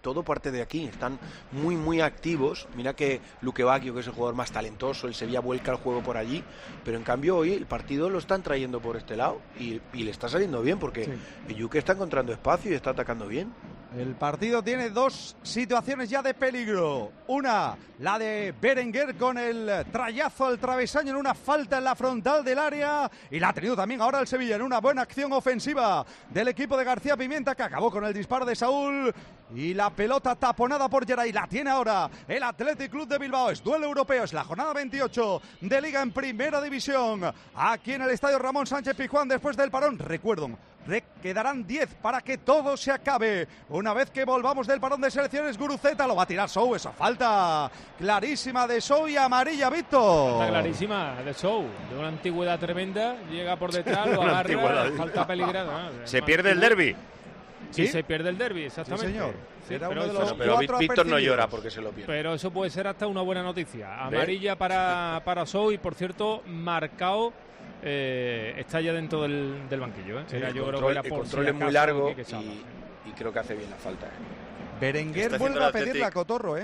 todo parte de aquí, están muy muy activos. Mira que Luque Bacchio, que es el jugador más talentoso, el Sevilla vuelca el juego por allí, pero en cambio hoy el partido lo están trayendo por este lado y le está saliendo bien porque el Yuque está encontrando espacio y está atacando bien. El partido tiene dos situaciones ya de peligro. Una, la de Berenguer con el trayazo al travesaño en una falta en la frontal del área. Y la ha tenido también ahora el Sevilla en una buena acción ofensiva del equipo de García Pimienta, que acabó con el disparo de Saúl. Y la pelota taponada por Geray. La tiene ahora el Athletic Club de Bilbao. Es duelo europeo, es la jornada 28 de Liga en Primera División. Aquí en el Estadio Ramón Sánchez Pizjuán después del parón. Recuerden, quedarán 10 para que todo se acabe. Una vez que volvamos del parón de selecciones, Guruceta lo va a tirar Sou. Esa falta clarísima de Sou y amarilla, Víctor. Falta clarísima de Sou, de una antigüedad tremenda. Llega por detrás, lo agarra, falta peligrosa. Se pierde el derbi. Sí, se pierde el derbi, exactamente. Sí, señor. Sí, pero Víctor no llora porque se lo pierde. Pero eso puede ser hasta una buena noticia. Amarilla para Sou y, por cierto, Marcao está ya dentro del banquillo. Sí, el control es muy largo y creo que hace bien la falta. Berenguer vuelve a pedirle a Cotorro,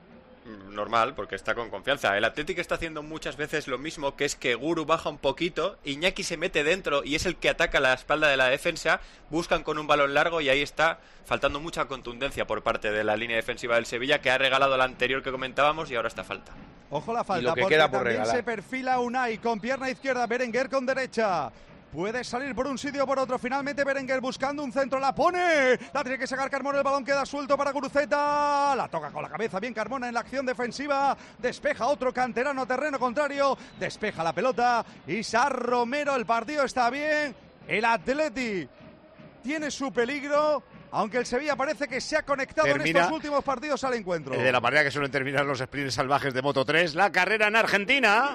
Normal, porque está con confianza. El Atlético está haciendo muchas veces lo mismo, que es que Guru baja un poquito, Iñaki se mete dentro y es el que ataca la espalda de la defensa, buscan con un balón largo y ahí está faltando mucha contundencia por parte de la línea defensiva del Sevilla, que ha regalado la anterior que comentábamos y ahora está falta. Ojo la falta, porque queda por también regalar. Se perfila Unai con pierna izquierda, Berenguer con derecha. Puede salir por un sitio o por otro. Finalmente Berenguer buscando un centro. La pone. La tiene que sacar Carmona. El balón queda suelto para Guruceta. La toca con la cabeza. Bien Carmona en la acción defensiva. Despeja otro canterano a terreno contrario. Despeja la pelota. Isar Romero. El partido está bien. El Atleti tiene su peligro. Aunque el Sevilla parece que se ha conectado en estos últimos partidos al encuentro. De la manera que suelen terminar los sprints salvajes de Moto3. La carrera en Argentina.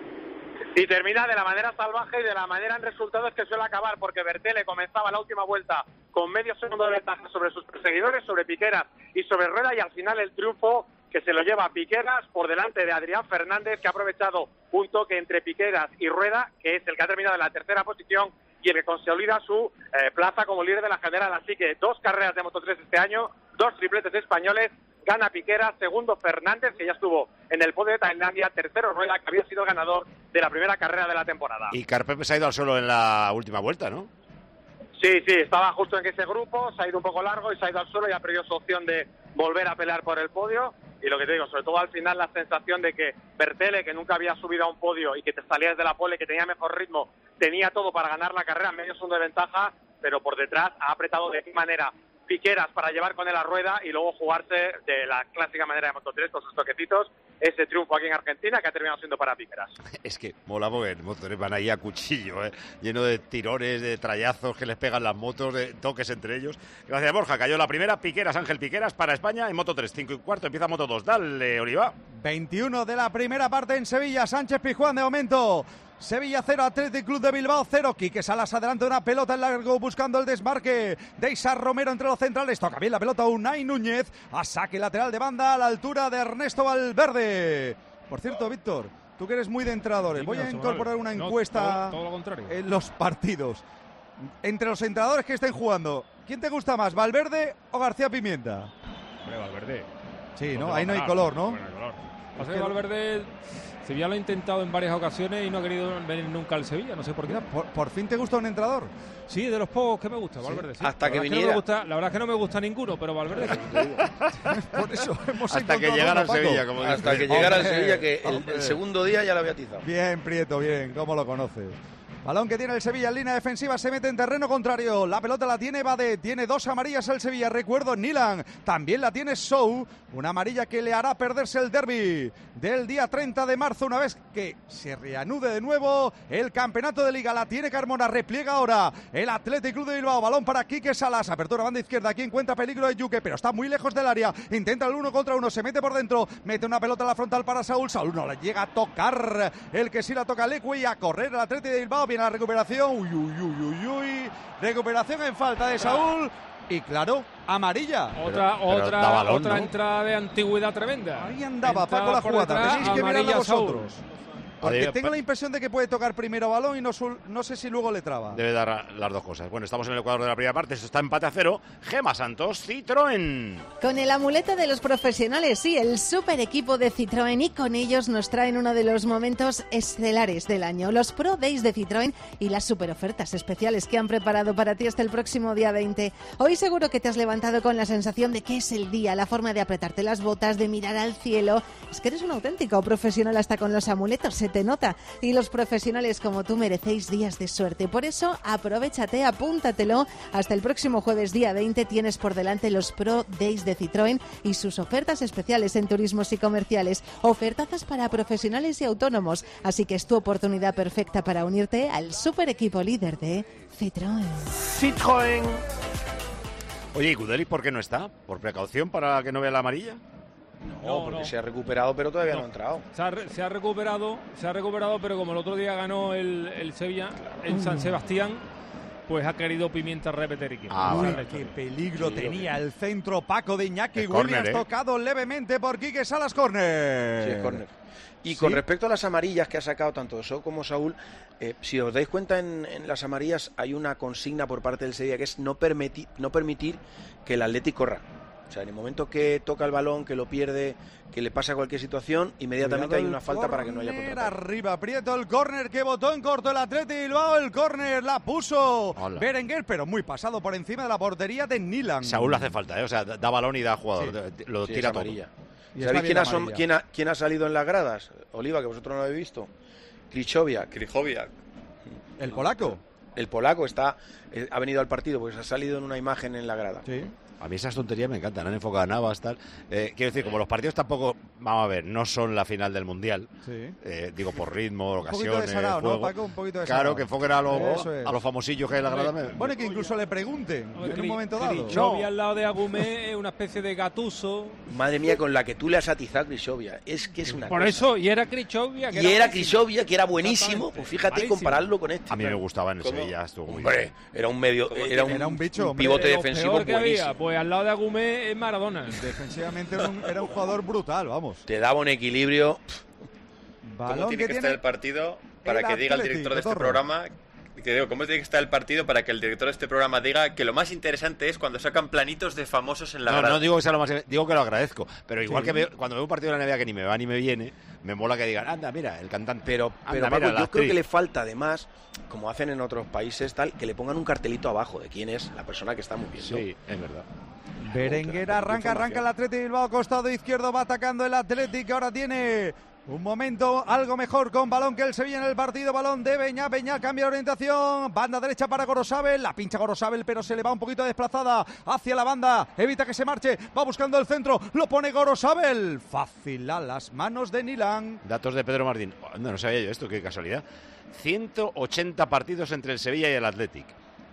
Y termina de la manera salvaje y de la manera en resultados que suele acabar, porque Bertele comenzaba la última vuelta con medio segundo de ventaja sobre sus perseguidores, sobre Piqueras y sobre Rueda, y al final el triunfo que se lo lleva Piqueras por delante de Adrián Fernández, que ha aprovechado un toque entre Piqueras y Rueda, que es el que ha terminado en la tercera posición y el que consolida su plaza como líder de la general. Así que 2 carreras de Moto3 este año, 2 tripletes españoles. Gana Piqueras, segundo Fernández, que ya estuvo en el podio de Tailandia, tercero Rueda, que había sido ganador de la primera carrera de la temporada. Y Carpepe se ha ido al suelo en la última vuelta, ¿no? Sí, estaba justo en ese grupo, se ha ido un poco largo y se ha ido al suelo y ha perdido su opción de volver a pelear por el podio. Y lo que te digo, sobre todo al final, la sensación de que Bertele, que nunca había subido a un podio y que te salía desde la pole, que tenía mejor ritmo, tenía todo para ganar la carrera, medio segundo de ventaja, pero por detrás ha apretado de qué manera Piqueras para llevar con él la rueda y luego jugarse de la clásica manera de Moto3 con sus toquecitos ese triunfo aquí en Argentina, que ha terminado siendo para Piqueras. Es que mola porque en Moto3 van ahí a cuchillo, lleno de tirones, de trayazos que les pegan las motos, de toques entre ellos. Gracias, Borja. Cayó la primera, Piqueras, Ángel Piqueras para España en Moto3. 5:15 empieza Moto2. Dale, Oliva. 21 de la primera parte en Sevilla. Sánchez Pizjuán de momento. Sevilla 0, Athletic Club de Bilbao 0. Quique Salas adelante, una pelota en largo buscando el desmarque de Isar Romero entre los centrales. Toca bien la pelota Unai Núñez a saque lateral de banda a la altura de Ernesto Valverde. Por cierto, Víctor, tú que eres muy de entrenadores, voy a incorporar una encuesta todo lo contrario. En los partidos. Entre los entrenadores que estén jugando, ¿quién te gusta más, Valverde o García Pimienta? Hombre, Valverde. Sí, ¿no? Ahí no hay color, ¿no? Pasa que Valverde, Sevilla lo ha intentado en varias ocasiones y no ha querido venir nunca al Sevilla, no sé por qué. Mira, ¿por fin te gusta un entrenador? Sí, de los pocos que me gusta, Valverde. Sí. Hasta que viniera. La verdad es que no me gusta ninguno, pero Valverde sí. Por eso hemos hasta que llegara al Sevilla, como hasta que llegara al Sevilla, que el segundo día ya lo había atizado. Bien, Prieto, bien, ¿cómo lo conoces? Balón que tiene el Sevilla en línea defensiva, se mete en terreno contrario. La pelota la tiene Bade, tiene 2 amarillas el Sevilla. Recuerdo, Nilan también la tiene Sou. Una amarilla que le hará perderse el derbi del día 30 de marzo, una vez que se reanude de nuevo el campeonato de Liga. La tiene Carmona, repliega ahora el Athletic Club de Bilbao. Balón para Quique Salas, apertura banda izquierda. Aquí encuentra peligro de Yuque, pero está muy lejos del área. Intenta el 1 contra 1, se mete por dentro, mete una pelota a la frontal para Saúl. Saúl no la llega a tocar. El que sí la toca Leque y a correr el Athletic de Bilbao. Viene la recuperación. Uy. Recuperación en falta de Saúl. Y claro, amarilla. Otra entrada de antigüedad tremenda. Ahí andaba Paco la jugada. Tenéis que mirarla vosotros. Porque tengo la impresión de que puede tocar primero balón y no sé si luego le traba. Debe dar las dos cosas. Bueno, estamos en el Ecuador de la primera parte, esto está empate a 0. Gemma Santos, Citroën. Con el amuleto de los profesionales, sí, el super equipo de Citroën, y con ellos nos traen uno de los momentos estelares del año, los Pro Days de Citroën y las super ofertas especiales que han preparado para ti hasta el próximo día 20. Hoy seguro que te has levantado con la sensación de que es el día, la forma de apretarte las botas, de mirar al cielo. Es que eres un auténtico profesional hasta con los amuletos, se te nota. Y los profesionales como tú merecéis días de suerte. Por eso, aprovéchate, apúntatelo. Hasta el próximo jueves día 20 tienes por delante los Pro Days de Citroën y sus ofertas especiales en turismos y comerciales. Ofertazas para profesionales y autónomos. Así que es tu oportunidad perfecta para unirte al super equipo líder de Citroën. Citroën. Oye, ¿y Gudeli por qué no está? ¿Por precaución para que no vea la amarilla? No, porque se ha recuperado, pero todavía no ha entrado. Se ha recuperado, pero como el otro día ganó el Sevilla en San Sebastián, pues ha querido Pimienta repetir. Qué peligro tenía el centro, Paco, de Iñaki Williams, tocado levemente por Quique Salas, córner. Sí, es córner. Y con respecto a las amarillas que ha sacado tanto So como Saúl, si os dais cuenta, en las amarillas hay una consigna por parte del Sevilla que es no permitir que el Atleti corra. O sea, en el momento que toca el balón, que lo pierde, que le pasa cualquier situación, inmediatamente hay una falta para que no haya contraataque. Arriba, Prieto, el córner que botó en corto el Atleti Bilbao, el córner la puso Berenguer, pero muy pasado por encima de la portería de Nilan. Saúl le hace falta, o sea, da balón y da jugador, lo tira todo. ¿Sabéis quién ha salido en las gradas? Oliva, que vosotros no lo habéis visto. Krychowiak. ¿El polaco? El polaco ha venido al partido porque se ha salido en una imagen en la grada. Sí. A mí esas tonterías me encantan, han enfocado a Navas, tal. Quiero decir, como los partidos tampoco, vamos a ver, no son la final del Mundial. Sí. Digo, por ritmo, ocasiones, un poquito desarado, juego. ¿no, Paco? Un poquito desarado. Claro, que enfoquen a los famosillos que hay en la grada. Bueno, que incluso le pregunten en un momento dado. Krychowiak al lado de Agumé es una especie de Gattuso. Madre mía, con la que tú le has atizado a Krychowiak. Es que es una Por cosa. Eso, y era Krychowiak. Que era buenísimo. Pues fíjate, compararlo con este. A mí me gustaba en Sevilla, estuvo muy bien. Era un bicho, un pivote defensivo buenísimo. Había, pues al lado de Agumé es Maradona. Defensivamente era un jugador brutal, vamos. Te daba un equilibrio. ¿Cómo tiene que estar el partido para que diga el director de este programa? ¿Cómo tiene que estar el partido para que el director de este programa diga que lo más interesante es cuando sacan planitos de famosos en la grada? No digo que sea lo más, digo que lo agradezco, pero igual que cuando veo un partido de la NBA que ni me va ni me viene, me mola que digan, anda, mira, el cantante. Pero Paco, yo creo que le falta, además, como hacen en otros países, tal, que le pongan un cartelito abajo de quién es la persona que está moviendo. Sí, es verdad. Berenguer arranca el Athletic Bilbao, costado izquierdo, va atacando el Athletic, ahora tiene un momento algo mejor con balón que el Sevilla en el partido, balón de Beñat, cambia de orientación, banda derecha para Gorosabel, la pincha Gorosabel, pero se le va un poquito desplazada hacia la banda, evita que se marche, va buscando el centro, lo pone Gorosabel, fácil a las manos de Nilan. Datos de Pedro Martín, no sabía yo esto, qué casualidad. 180 partidos entre el Sevilla y el Athletic,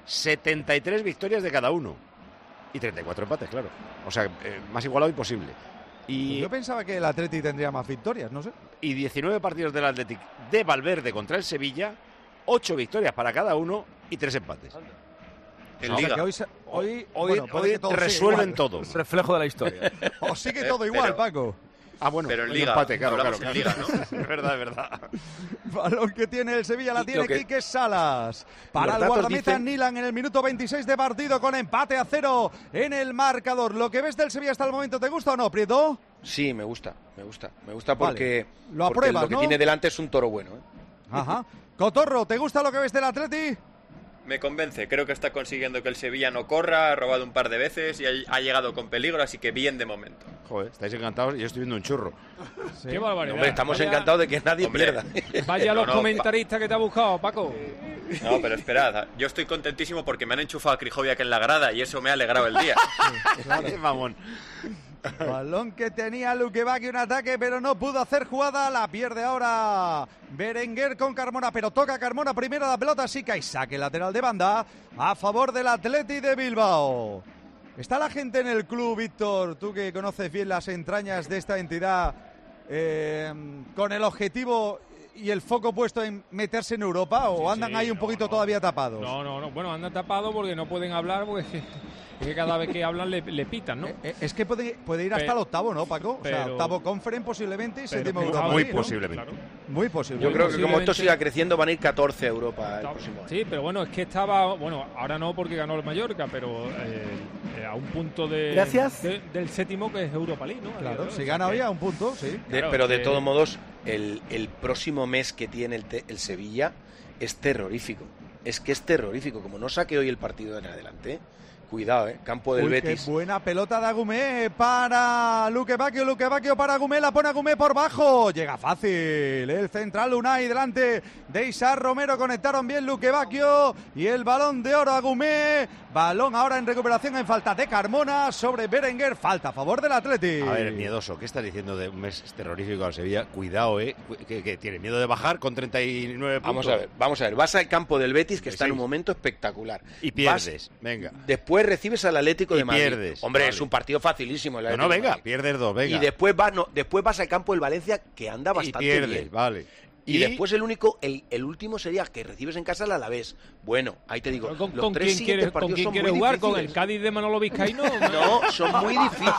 73 victorias de cada uno. Y 34 empates, claro. O sea, más igualado imposible. Y yo pensaba que el Athletic tendría más victorias, no sé. Y 19 partidos del Athletic de Valverde contra el Sevilla, 8 victorias para cada uno y 3 empates. En Liga. Hoy resuelven todo. Es reflejo de la historia. O sigue todo igual, Paco. Ah, bueno, pero en Liga, empate, claro. En Liga, ¿no? Es verdad. Balón que tiene el Sevilla, la tiene Quique Salas. Para el guardameta Nilan en el minuto 26 de partido con empate a 0 en el marcador. ¿Lo que ves del Sevilla hasta el momento te gusta o no, Prieto? Sí, me gusta porque, lo apruebas, porque lo que tiene delante es un toro bueno. Ajá. Cotorro, ¿te gusta lo que ves del Atleti? Me convence, creo que está consiguiendo que el Sevilla no corra, ha robado un par de veces y ha llegado con peligro, así que bien de momento. Joder, estáis encantados y yo estoy viendo un churro. Sí. Qué barbaridad. Hombre, estamos encantados de que nadie pierda. Vaya los comentaristas que te ha buscado, Paco. No, pero esperad, yo estoy contentísimo porque me han enchufado a Krychowiak en la grada y eso me ha alegrado el día. Claro. Mamón. Balón que tenía Lukebaki, un ataque, pero no pudo hacer jugada. La pierde ahora Berenguer con Carmona, pero toca Carmona primero la pelota, sí que hay saque lateral de banda a favor del Athletic de Bilbao. Está la gente en el club, Víctor, tú que conoces bien las entrañas de esta entidad, con el objetivo y el foco puesto en meterse en Europa, o andan ahí un poquito todavía tapados. No, bueno, andan tapados porque no pueden hablar, porque Es que cada vez que hablan le pitan, ¿no? Es que puede ir hasta el octavo, ¿no, Paco? O sea, octavo Conference posiblemente y séptimo Europa. Muy posiblemente. Claro. Muy posiblemente. Yo creo que como esto siga creciendo van a ir 14 a Europa el próximo año. Sí, pero bueno, es que estaba... Bueno, ahora no porque ganó el Mallorca, pero a un punto del séptimo que es Europa League, ¿no? Claro, si gana hoy a un punto, sí. Claro, pero de todos modos, el próximo mes que tiene el Sevilla es terrorífico. Es que es terrorífico. Como no saque hoy el partido en adelante, cuidado, campo del Betis. Qué buena pelota de Agumé para Luque Bacchio para Agumé, la pone Agumé por bajo. Llega fácil el central Unai delante de Isar Romero. Conectaron bien Luque Bacchio y el balón de oro Agumé. Balón ahora en recuperación en falta de Carmona sobre Berenguer. Falta a favor del Atleti. A ver, miedoso, ¿qué estás diciendo de un mes terrorífico al Sevilla? Cuidado, que tiene miedo de bajar con 39 puntos. Vamos a ver. Vas al campo del Betis, que está en un momento espectacular. Y pierdes, venga. Después recibes al Atlético de Madrid. Pierdes. Hombre, vale. Es un partido facilísimo. No, venga, pierdes 2, venga. Y después vas al campo del Valencia, que anda bastante pierdes, bien. Vale. Y después el último sería que recibes en casa al Alavés. Bueno, ahí te digo, ¿Con quién quieres jugar? ¿Con el Cádiz de Manolo Vizcaíno? No, son muy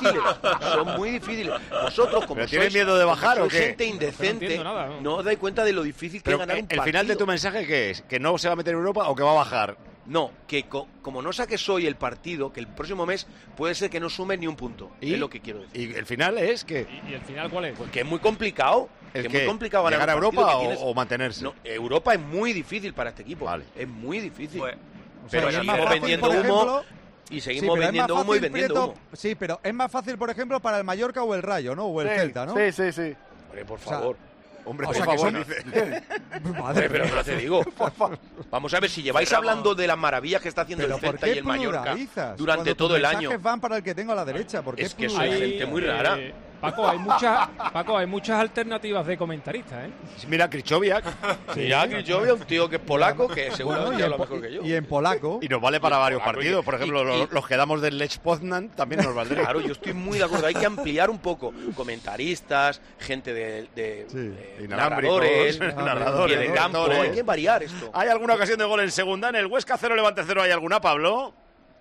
difíciles. Vosotros, como ¿tienes miedo de bajar o qué? Gente indecente, no os dais cuenta de lo difícil que es ganar un partido. ¿El final de tu mensaje qué es? ¿Que no se va a meter en Europa o que va a bajar? No, que como no saques hoy el partido, que el próximo mes puede ser que no sume ni un punto. Es lo que quiero decir. ¿Y el final es que? ¿Y el final cuál es? Pues que es muy complicado. ¿Es muy complicado ganar llegar a Europa o mantenerse? No, Europa es muy difícil para este equipo. Vale. Es muy difícil. Pero seguimos vendiendo humo y seguimos vendiendo humo y vendiendo humo. Sí, pero es más fácil, por ejemplo, para el Mallorca o el Rayo, ¿no? O el Celta, ¿no? Sí. Hombre, por favor. Hombre, por favor, dice. Madre, pero no te digo. Vamos a ver, si lleváis hablando de las maravillas que está haciendo el Celta y el Mallorca durante todo el año. Van para el que tengo a la derecha, porque es que soy gente muy rara. Paco, hay muchas alternativas de comentaristas, ¿eh? Mira, Krychowiak. Mira, Krychowiak, un tío que es polaco, que seguramente habla mejor que yo. Y en polaco. Y nos vale para varios partidos. Por ejemplo, los que damos del Lech Poznan también nos valdría. Claro, yo estoy muy de acuerdo. Hay que ampliar un poco. Comentaristas, gente de narradores, de campo. Hay que variar esto. ¿Hay alguna ocasión de gol en segunda? En el Huesca 0, Levante 0, ¿hay alguna, Pablo?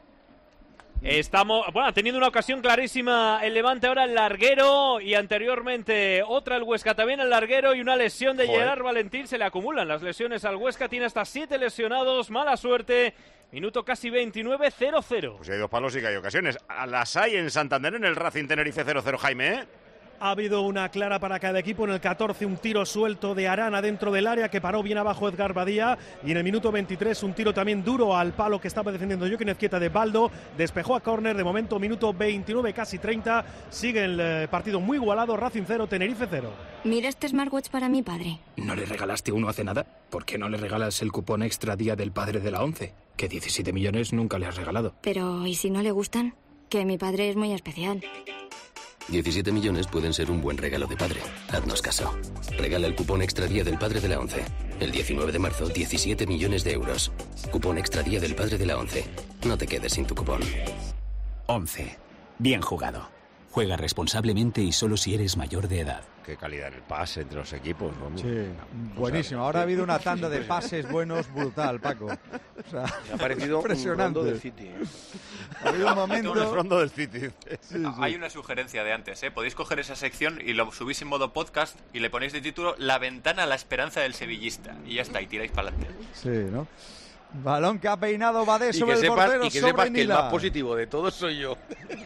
Ha tenido una ocasión clarísima el Levante, ahora el larguero, y anteriormente otra el Huesca, también el larguero, y una lesión de Gerard Valentín. Se le acumulan las lesiones al Huesca, tiene hasta 7 lesionados, mala suerte. Minuto casi 29, 0-0. Pues hay 2 palos y que hay ocasiones. Las hay en Santander, en el Racing Tenerife 0-0, Jaime, Ha habido una clara para cada equipo. En el 14 un tiro suelto de Arana dentro del área que paró bien abajo Edgar Badía, y en el minuto 23 un tiro también duro al palo que estaba defendiendo Joaquín Ezquieta de Baldo, despejó a córner. De momento minuto 29, casi 30, sigue el partido muy igualado. Racing 0, Tenerife 0. Mira este smartwatch para mi padre. ¿No le regalaste uno hace nada? ¿Por qué no le regalas el cupón extra Día del Padre de la ONCE? Que 17 millones nunca le has regalado. Pero ¿y si no le gustan? Que mi padre es muy especial. 17 millones pueden ser un buen regalo de padre. Haznos caso. Regala el cupón extra Día del Padre de la ONCE. El 19 de marzo, 17 millones de euros. Cupón extra Día del Padre de la ONCE. No te quedes sin tu cupón. 11. Bien jugado. Juega responsablemente y solo si eres mayor de edad. Qué calidad en el pase entre los equipos. Vamos. Sí, buenísimo. Ahora ha habido una tanda de pases buenos brutal, Paco. O sea, me ha parecido impresionante. Un rondo del City. Ha habido un momento... Un rondo del City. Sí. Hay una sugerencia de antes, ¿eh? Podéis coger esa sección y lo subís en modo podcast y le ponéis de título La ventana a la esperanza del sevillista. Y ya está, y tiráis para adelante. Sí, ¿no? Balón que ha peinado Badé sobre el portero. Y que sepas que el más positivo de todos soy yo.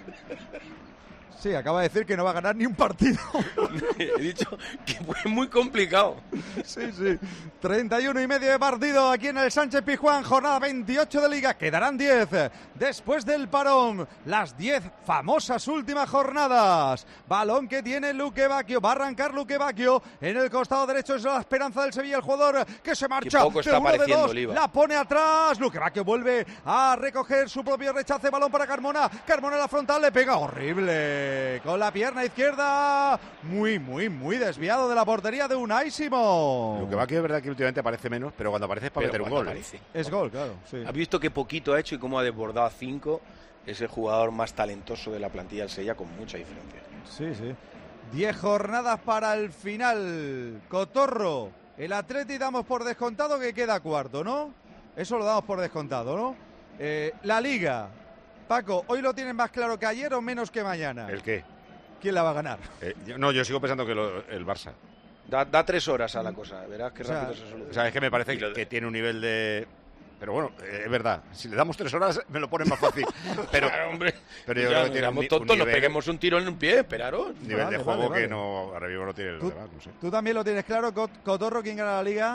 Sí, acaba de decir que no va a ganar ni un partido. He dicho que fue muy complicado. Sí. 31,5 de partido aquí en el Sánchez Pizjuán, jornada 28 de Liga. Quedarán 10 después del parón. Las 10 famosas últimas jornadas. Balón que tiene Luque Bacchio. Va a arrancar Luque Bacchio. En el costado derecho es la esperanza del Sevilla. El jugador que se marcha de 1 de 2. Oliva. La pone atrás. Luque Bacchio vuelve a recoger su propio rechace. Balón para Carmona. Carmona en la frontal. Le pega horrible. Con la pierna izquierda, muy desviado de la portería de Unai Simón. Lo que va aquí es verdad que últimamente aparece menos, pero cuando aparece es para meter un gol. Es gol, claro. Sí. ¿Has visto qué poquito ha hecho y cómo ha desbordado a 5? Es el jugador más talentoso de la plantilla del Sevilla con mucha diferencia. Sí. 10 jornadas para el final. Cotorro, el Atleti damos por descontado que queda cuarto, ¿no? Eso lo damos por descontado, ¿no? La Liga. Paco, ¿hoy lo tienen más claro que ayer o menos que mañana? ¿El qué? ¿Quién la va a ganar? Yo sigo pensando que el Barça. Da 3 horas a la cosa, verás qué rápido se soluciona. O sea, es que me parece que tiene un nivel de... Pero bueno, es verdad, si le damos 3 horas me lo ponen más fácil. Pero, claro, hombre, pero yo creo que tiene tontos, un nivel, nos peguemos un tiro en un pie, esperaros. Nivel de juego que no, ahora mismo no tiene el demás, no sé. ¿Tú también lo tienes claro, Cotorro, quién gana la Liga?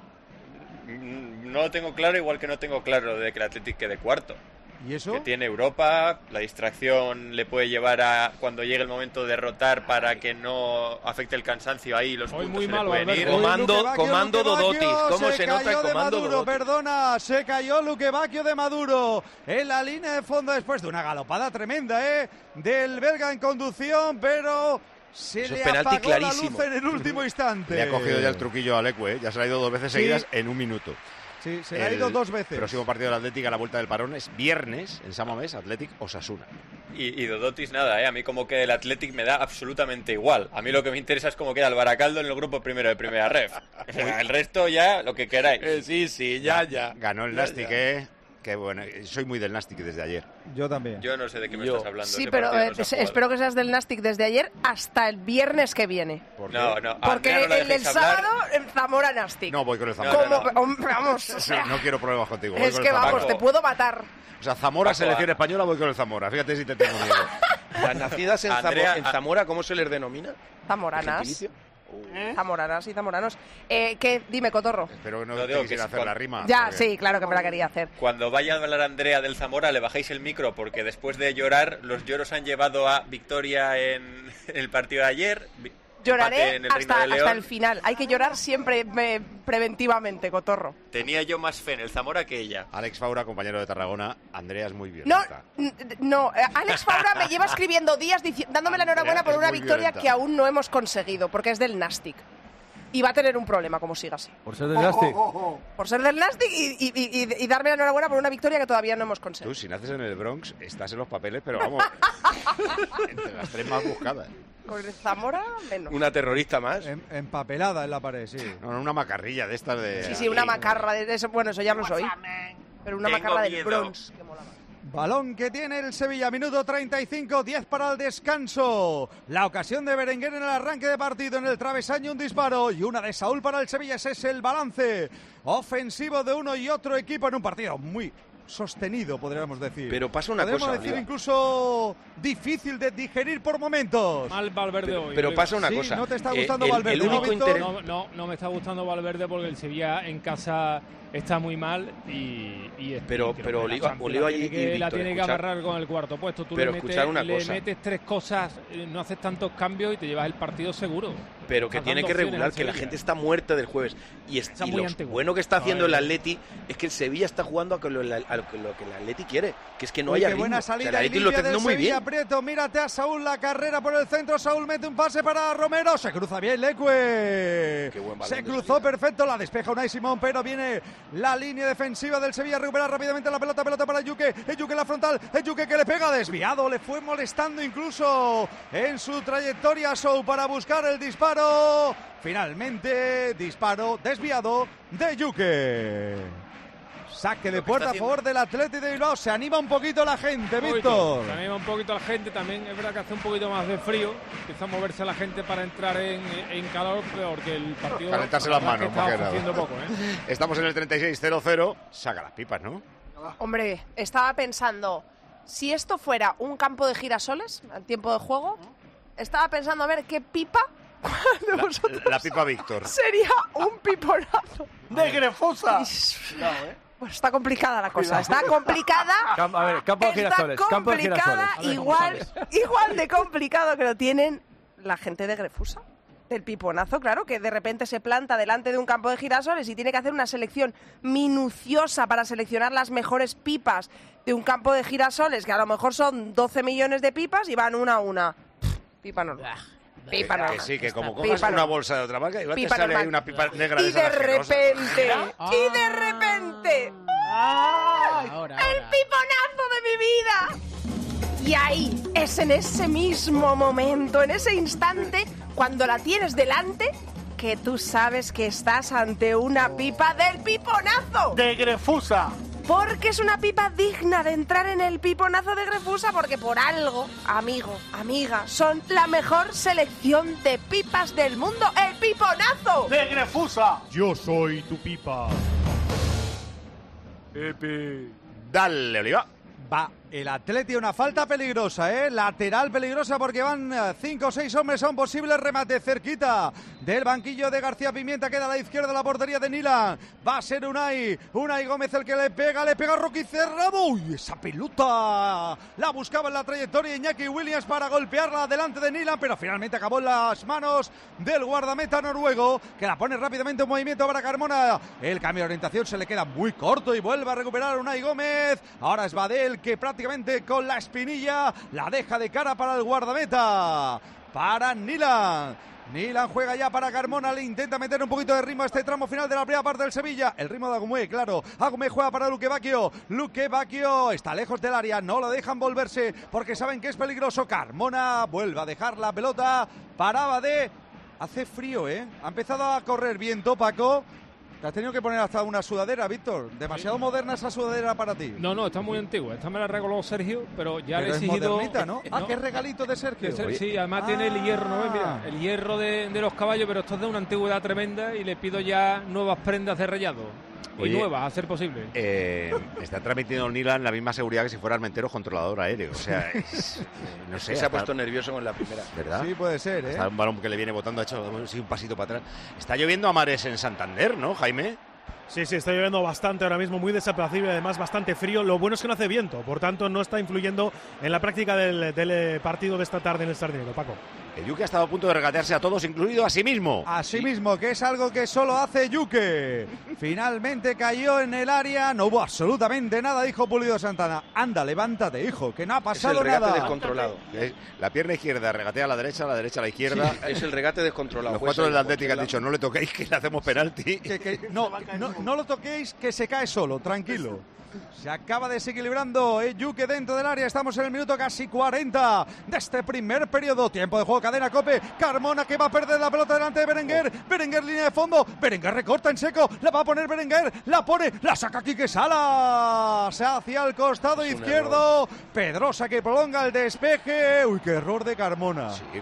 No lo tengo claro, igual que no tengo claro de que el Athletic quede cuarto. ¿Y eso? Que tiene Europa, la distracción le puede llevar a cuando llegue el momento de rotar para que no afecte el cansancio ahí, los puntos muy se malo, le pueden ir. Comando Dodotis, ¿cómo se nota el comando Maduro? Dodotis? Perdona, se cayó Luque Bacchio de Maduro en la línea de fondo después de una galopada tremenda, del belga en conducción, pero... Se Eso le es penalti apagó clarísimo. la luz en el último instante. Le ha cogido ya el truquillo a Leque, ya se le ha ido 2 veces seguidas en 1 minuto. Sí, se le ha ido 2 veces. El próximo partido del Athletic a la vuelta del parón es viernes en San Mamés, Athletic Osasuna. Y Dodotis nada, a mí como quede el Athletic me da absolutamente igual. A mí lo que me interesa es cómo queda el Baracaldo en el grupo primero de primera ref. El resto ya lo que queráis. Sí, ya. Ganó el Nastic, Qué bueno, soy muy del Nastic desde ayer. Yo también. Yo no sé de qué me estás hablando. Sí, pero espero que seas del Nastic desde ayer hasta el viernes que viene. No. Porque el sábado en Zamora Nastic. No, voy con el Zamora. Vamos, o sea, no quiero problemas contigo. Es que vamos, te puedo matar. O sea, Zamora, selección española, voy con el Zamora. Fíjate si te tengo miedo. Las nacidas en Zamora, ¿cómo se les denomina? Zamoranas. Zamoranas y zamoranos. ¿Qué? Dime, Cotorro. Espero que no te quisiera hacer la rima. Ya, porque... sí, claro que me la quería hacer. Cuando vaya a hablar Andrea del Zamora, le bajáis el micro, porque después de llorar, los lloros han llevado a victoria en el partido de ayer. Lloraré en el Reino de León. hasta el final. Hay que llorar siempre preventivamente, Cotorro. Tenía yo más fe en el Zamora que ella. Alex Faura, compañero de Tarragona. Andrea es muy No, violenta. no. Alex Faura me lleva escribiendo días dándome la enhorabuena por una victoria que aún no hemos conseguido, porque es del Nastic. Y va a tener un problema como siga así. Por ser del Nastic. Por ser del Nastic y darme la enhorabuena por una victoria que todavía no hemos conseguido. Tú, si naces en el Bronx, estás en los papeles, pero vamos, entre las 3 más buscadas. Con el Zamora, menos. Una terrorista más. Empapelada en la pared, sí. No, una macarrilla de estas de... Sí, una macarra de eso. Bueno, eso ya lo soy. Pero una macarra del Bronx. Balón que tiene el Sevilla, minuto 35, 10 para el descanso. La ocasión de Berenguer en el arranque de partido, en el travesaño un disparo y una de Saúl para el Sevilla. Ese es el balance ofensivo de uno y otro equipo en un partido muy sostenido, podríamos decir. Pero pasa una podemos cosa, decir Oliva. Incluso difícil de digerir por momentos. Mal Valverde hoy. Pero pasa una Sí, cosa. ¿no te está gustando Valverde, el único ¿no, Víctor? interés... No me está gustando Valverde porque el Sevilla en casa está muy mal pero Oliva la tiene que agarrar con el cuarto puesto. Tú pero le metes 3 cosas, no haces tantos cambios y te llevas el partido seguro. Pero que tiene que regular, que la gente está muerta del jueves. Y lo bueno que está haciendo el Atleti es que el Sevilla está jugando a lo que el Atleti quiere, que es que no haya ritmo. Buena salida, o sea, el Atleti lo está haciendo muy bien. Prieto, mírate a Saúl, la carrera por el centro. Saúl mete un pase para Romero, se cruza bien Leque. Se cruzó perfecto, la despeja Unai Simón, pero viene la línea defensiva del Sevilla, recupera rápidamente la pelota para Yuque. Yuque en la frontal, Yuque que le pega, desviado, le fue molestando incluso en su trayectoria Sou para buscar el disparo. Finalmente, disparo desviado de Yuque. Saque de puerta a favor del Athletic de Bilbao. Se anima un poquito la gente, Víctor. Se anima un poquito la gente. También es verdad que hace un poquito más de frío. Empieza a moverse la gente para entrar en calor, porque el partido... Calentarse las manos, está ofreciendo poco, Estamos en el 36-0-0. Saca las pipas, ¿no? Hombre, estaba pensando, si esto fuera un campo de girasoles, al tiempo de juego, estaba pensando a ver qué pipa... La pipa Víctor. Sería un piponazo. ¡De Grefusa! Pues está complicada la cosa, está complicada. A ver, campo de girasoles. Campo de girasoles. Igual de complicado que lo tienen la gente de Grefusa. Del piponazo, claro, que de repente se planta delante de un campo de girasoles y tiene que hacer una selección minuciosa para seleccionar las mejores pipas de un campo de girasoles, que a lo mejor son 12 millones de pipas y van una a una. Pipa normal. Pipa normal. Que sí, que como cojas una bolsa de otra marca, igual te sale ahí una pipa negra. Y de repente, el piponazo de mi vida. Y ahí, es en ese mismo momento, en ese instante, cuando la tienes delante, que tú sabes que estás ante una pipa del piponazo. ¡De Grefusa! Porque es una pipa digna de entrar en el piponazo de Grefusa, porque por algo, amigo, amiga, son la mejor selección de pipas del mundo. ¡El piponazo! ¡De Grefusa! Yo soy tu pipa. Pepe. Dale, Oliva. Va el Atleti, una falta peligrosa, lateral peligrosa porque van 5 o 6 hombres a un posible remate cerquita del banquillo de García Pimienta. Queda a la izquierda de la portería de Nilan. Va a ser Unai Gómez el que le pega a Rocky Cerrado. ¡Uy, esa pelota! La buscaba en la trayectoria Iñaki Williams para golpearla delante de Nilan, pero finalmente acabó en las manos del guardameta noruego, que la pone rápidamente en movimiento para Carmona. El cambio de orientación se le queda muy corto y vuelve a recuperar Unai Gómez. Ahora es Badel, que prácticamente con la espinilla la deja de cara para el guardameta, para Nilan. Nilan juega ya para Carmona, le intenta meter un poquito de ritmo a este tramo final de la primera parte del Sevilla. El ritmo de Agumé, claro. Agumé juega para Luque Bacchio está lejos del área, no lo dejan volverse porque saben que es peligroso. Carmona vuelve a dejar la pelota para Abade. Hace frío, ha empezado a correr viento, Paco. Te has tenido que poner hasta una sudadera, Víctor. Demasiado moderna esa sudadera para ti. No, está muy antigua. Esta me la regaló Sergio, pero ya le he es exigido... modernita, ¿no? Qué regalito de Sergio. Sí, además tiene el hierro, ¿no? Mira, el hierro de los caballos, pero esto es de una antigüedad tremenda y le pido ya nuevas prendas de rayado. Oye, y nuevas, a ser posible. Está transmitiendo el Nilan la misma seguridad que si fuera Armenteros controlador aéreo. O sea, no sé. Se ha puesto nervioso con la primera. ¿Verdad? Sí, puede ser, Está un balón que le viene botando, ha hecho un pasito para atrás. Está lloviendo a mares en Santander, ¿no, Jaime? Sí, está lloviendo bastante ahora mismo, muy desapacible, además bastante frío. Lo bueno es que no hace viento, por tanto no está influyendo en la práctica del partido de esta tarde en el Sardinero, Paco. El Yuque ha estado a punto de regatearse a todos, incluido a sí mismo. A sí mismo, que es algo que solo hace Yuque. Finalmente cayó en el área, no hubo absolutamente nada, dijo Pulido Santana. Anda, levántate, hijo, que no ha pasado nada. Es el regate descontrolado. La pierna izquierda regatea a la derecha a la izquierda. Sí, es el regate descontrolado. Los cuatro del Atlético han dicho, no le toquéis, que le hacemos penalti. No lo toquéis, que se cae solo, tranquilo. Se acaba desequilibrando Yuque dentro del área. Estamos en el minuto casi 40 de este primer periodo. Tiempo de juego, cadena Cope. Carmona, que va a perder la pelota delante de Berenguer. Berenguer, línea de fondo. Berenguer recorta en seco. La va a poner Berenguer. La pone. La saca Quique Salas. Hacia el costado izquierdo. Pedrosa, que prolonga el despeje. Uy, qué error de Carmona. Sí,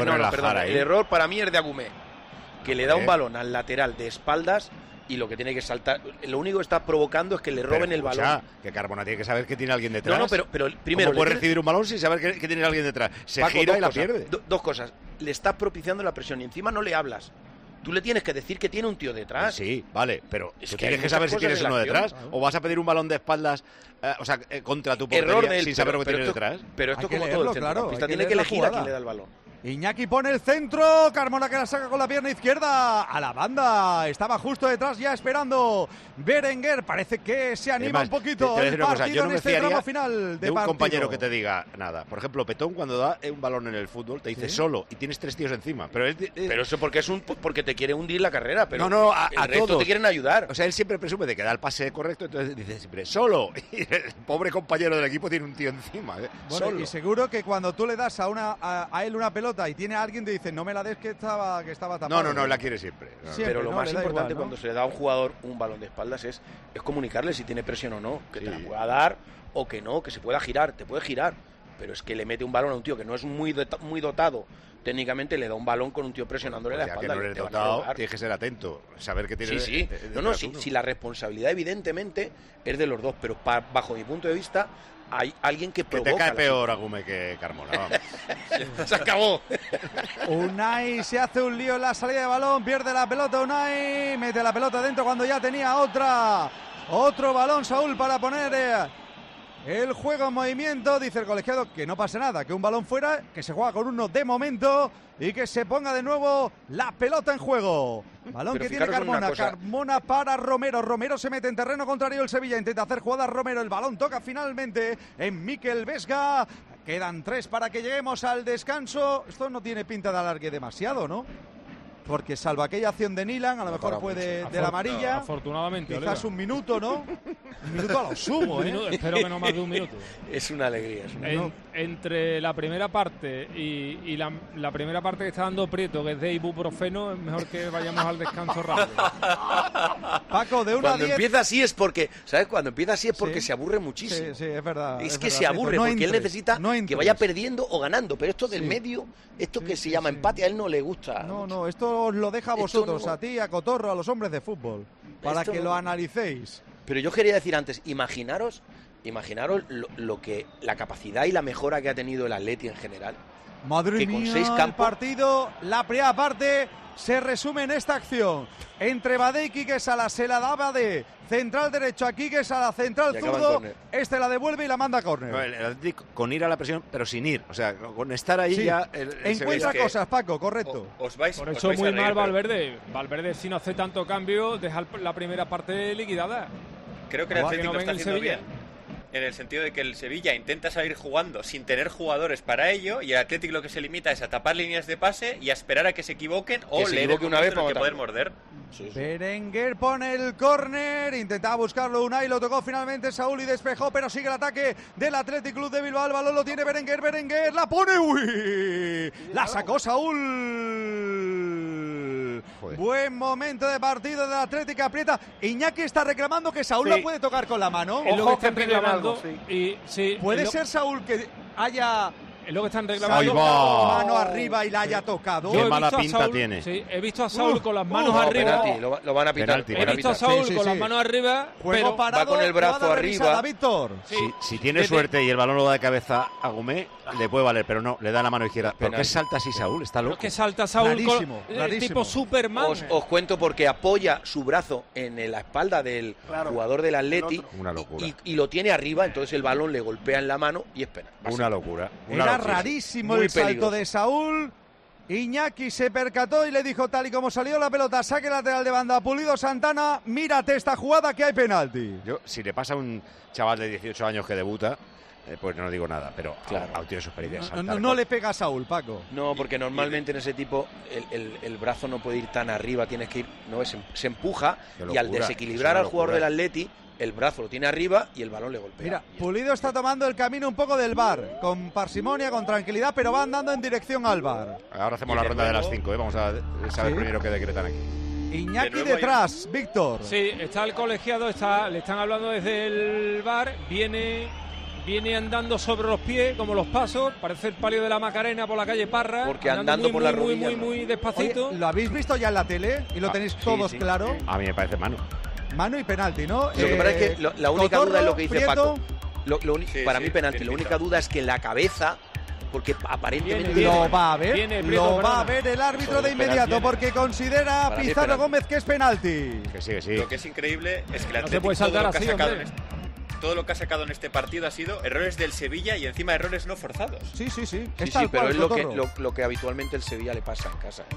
el error para mí es de Agumé, que le da un balón al lateral de espaldas. Y lo que tiene que saltar, lo único que está provocando es que le roben el balón. Que Carmona tiene que saber que tiene alguien detrás. No, pero primero... ¿Cómo puede recibir un balón sin saber que tiene alguien detrás? Se gira y la pierde. Dos cosas. Le estás propiciando la presión y encima no le hablas. Tú le tienes que decir que tiene un tío detrás. Sí, vale, pero tú tienes que saber si tienes uno detrás. O vas a pedir un balón de espaldas, contra tu portería sin saber lo que tiene detrás. Pero esto como todo, el centrocampista tiene que elegir a quién le da el balón. Iñaki pone el centro, Carmona que la saca con la pierna izquierda a la banda, estaba justo detrás ya esperando Berenguer, parece que se anima un poquito el partido en este tramo final de un partido. Compañero que te diga nada. Por ejemplo, Petón cuando da un balón en el fútbol te dice solo y tienes 3 tíos encima, pero eso porque te quiere hundir la carrera, pero a el resto todos te quieren ayudar. O sea, él siempre presume de que da el pase correcto, entonces dice siempre solo, y el pobre compañero del equipo tiene un tío encima, bueno, solo. Y seguro que cuando tú le das a él una pelota y tiene a alguien te dice, no me la des que estaba tapado. No, la quiere siempre. Pero lo más importante cuando se le da a un jugador un balón de espaldas es comunicarle si tiene presión o no, que te la pueda dar o que no, que se pueda girar, te puede girar, pero es que le mete un balón a un tío que no es muy dotado técnicamente, le da un balón con un tío presionándole la espalda. Que no eres dotado, tienes que ser atento, saber que tiene... Sí. Si la responsabilidad evidentemente es de los dos, pero bajo mi punto de vista hay alguien que provoca. Que te cae peor Agumé que Carmona, vamos. Se acabó. Unai se hace un lío en la salida de balón, pierde la pelota Unai, mete la pelota dentro cuando ya tenía otro balón Saúl para poner el juego en movimiento. Dice el colegiado que no pase nada, que un balón fuera, que se juega con uno de momento y que se ponga de nuevo la pelota en juego. Balón que tiene Carmona, Carmona para Romero, Romero se mete en terreno contrario el Sevilla, intenta hacer jugada Romero, el balón toca finalmente en Mikel Vesga, quedan 3 para que lleguemos al descanso. Esto no tiene pinta de alargue demasiado, ¿no? porque salvo aquella acción de Nilan, a lo mejor puede de la amarilla. Afortunadamente, quizás un minuto, ¿no? Un minuto a lo sumo, ¿eh? Espero que no más de un minuto. Es una alegría. Entre la primera parte y la primera parte que está dando Prieto, que es de ibuprofeno, es mejor que vayamos al descanso rápido. Paco, de 1 a 10. Cuando empieza así es porque, ¿sabes? Cuando empieza así es porque se aburre muchísimo. Sí, es verdad. Es que se aburre porque él necesita que vaya perdiendo o ganando. Pero esto del medio, esto que se llama empate, a él no le gusta. No, esto os lo deja a vosotros, a ti, a Cotorro, a los hombres de fútbol, para que lo analicéis. Pero yo quería decir antes, imaginaros lo que la capacidad y la mejora que ha tenido el Atleti en general. Madre que mía, con 6 campos... el partido, la primera parte se resume en esta acción. Entre Badé y Quique Sala, se la da Badé, central derecho a Quique Sala, central zurdo, este la devuelve y la manda a córner. No, el Atlético con ir a la presión, pero sin ir, o sea, con estar ahí ya... Encuentra cosas, Paco, correcto. Por eso muy mal Valverde. Valverde, si no hace tanto cambio, deja la primera parte liquidada. Creo que el Atlético está haciendo bien. En el sentido de que el Sevilla intenta salir jugando sin tener jugadores para ello, y el Atlético lo que se limita es a tapar líneas de pase y a esperar a que se equivoquen o leer el una vez para poder morder. Berenguer pone el córner, intentaba buscarlo Unai, lo tocó finalmente Saúl y despejó, pero sigue el ataque del Athletic Club de Bilbao. El balón lo tiene Berenguer, la pone, uy, la sacó Saúl. Joder. Buen momento de partido del Atlético, aprieta. Iñaki está reclamando que Saúl lo puede tocar con la mano. Es lo que están reclamando. Puede ser Saúl que haya... Es lo que están reclamando. Mano arriba y la haya tocado. Qué mala pinta tiene. Sí, he visto a Saúl con las manos arriba. Penalti, lo van a pitar. He visto a Saúl con las manos arriba, pero parado, va con el brazo arriba. Víctor. Si tiene suerte y el balón lo da de cabeza a Gumé, le puede valer, pero no, le da la mano izquierda. ¿Por qué salta así Saúl? Está loco. Es que salta Saúl rarísimo. Tipo Superman. Os cuento porque apoya su brazo en la espalda del jugador del Atleti. Una locura. Y lo tiene arriba, entonces el balón le golpea en la mano y es penal. Una locura. Era rarísimo el salto de Saúl. Iñaki se percató y le dijo, tal y como salió la pelota, saque lateral de banda, Pulido Santana, mírate esta jugada que hay penalti. Yo, si le pasa a un chaval de 18 años que debuta, pues no digo nada, pero aún tiene su experiencia. No le pega a Saúl, Paco. No, porque normalmente en ese tipo el brazo no puede ir tan arriba, tienes que ir, se empuja y al desequilibrar al jugador del Atleti, el brazo lo tiene arriba y el balón le golpea. Mira, Pulido está tomando el camino un poco del VAR, con parsimonia, con tranquilidad, pero va andando en dirección al VAR. Ahora hacemos la ronda de las 5, vamos a saber primero qué decretan aquí. Iñaki detrás, Víctor. Sí, está el colegiado, le están hablando desde el VAR, viene andando sobre los pies, como los pasos, parece el palio de la Macarena por la calle Parra. Porque andando por la rodilla. Muy despacito. Oye, ¿lo habéis visto ya en la tele? ¿Y lo tenéis todos claro? A mí me parece mano. Mano y penalti, ¿no? Lo que pasa es que la única duda es lo que dice Prieto. Paco. Para mí penalti. La única duda es que la cabeza, porque aparentemente lo va a ver el árbitro de inmediato, porque considera Pizarro Gómez que es penalti. Que sí. Lo que es increíble es que el Atlético todo lo que ha sacado en este partido ha sido errores del Sevilla y encima errores no forzados. Sí. Pero es lo que habitualmente el Sevilla le pasa en casa.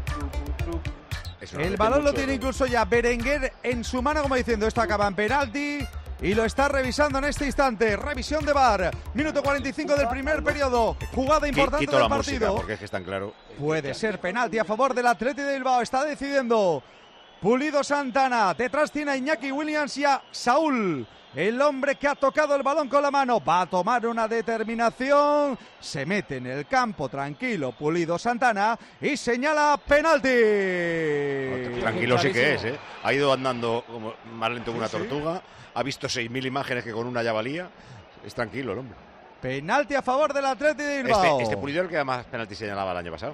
El balón lo tiene incluso ya Berenguer en su mano, como diciendo, esto acaba en penalti, y lo está revisando en este instante. Revisión de VAR, minuto 45 del primer periodo, jugada importante del partido. Música, porque es que es tan claro. Puede ser penalti a favor del Athletic de Bilbao, está decidiendo Pulido Santana, detrás tiene a Iñaki Williams y a Saúl. El hombre que ha tocado el balón con la mano va a tomar una determinación, se mete en el campo tranquilo Pulido Santana y señala penalti. Tranquilo sí que es, ha ido andando como más lento que una tortuga, ha visto 6.000 imágenes que con una ya valía, es tranquilo el hombre. Penalti a favor del Athletic de Bilbao. Este Pulido el que además penalti señalaba el año pasado.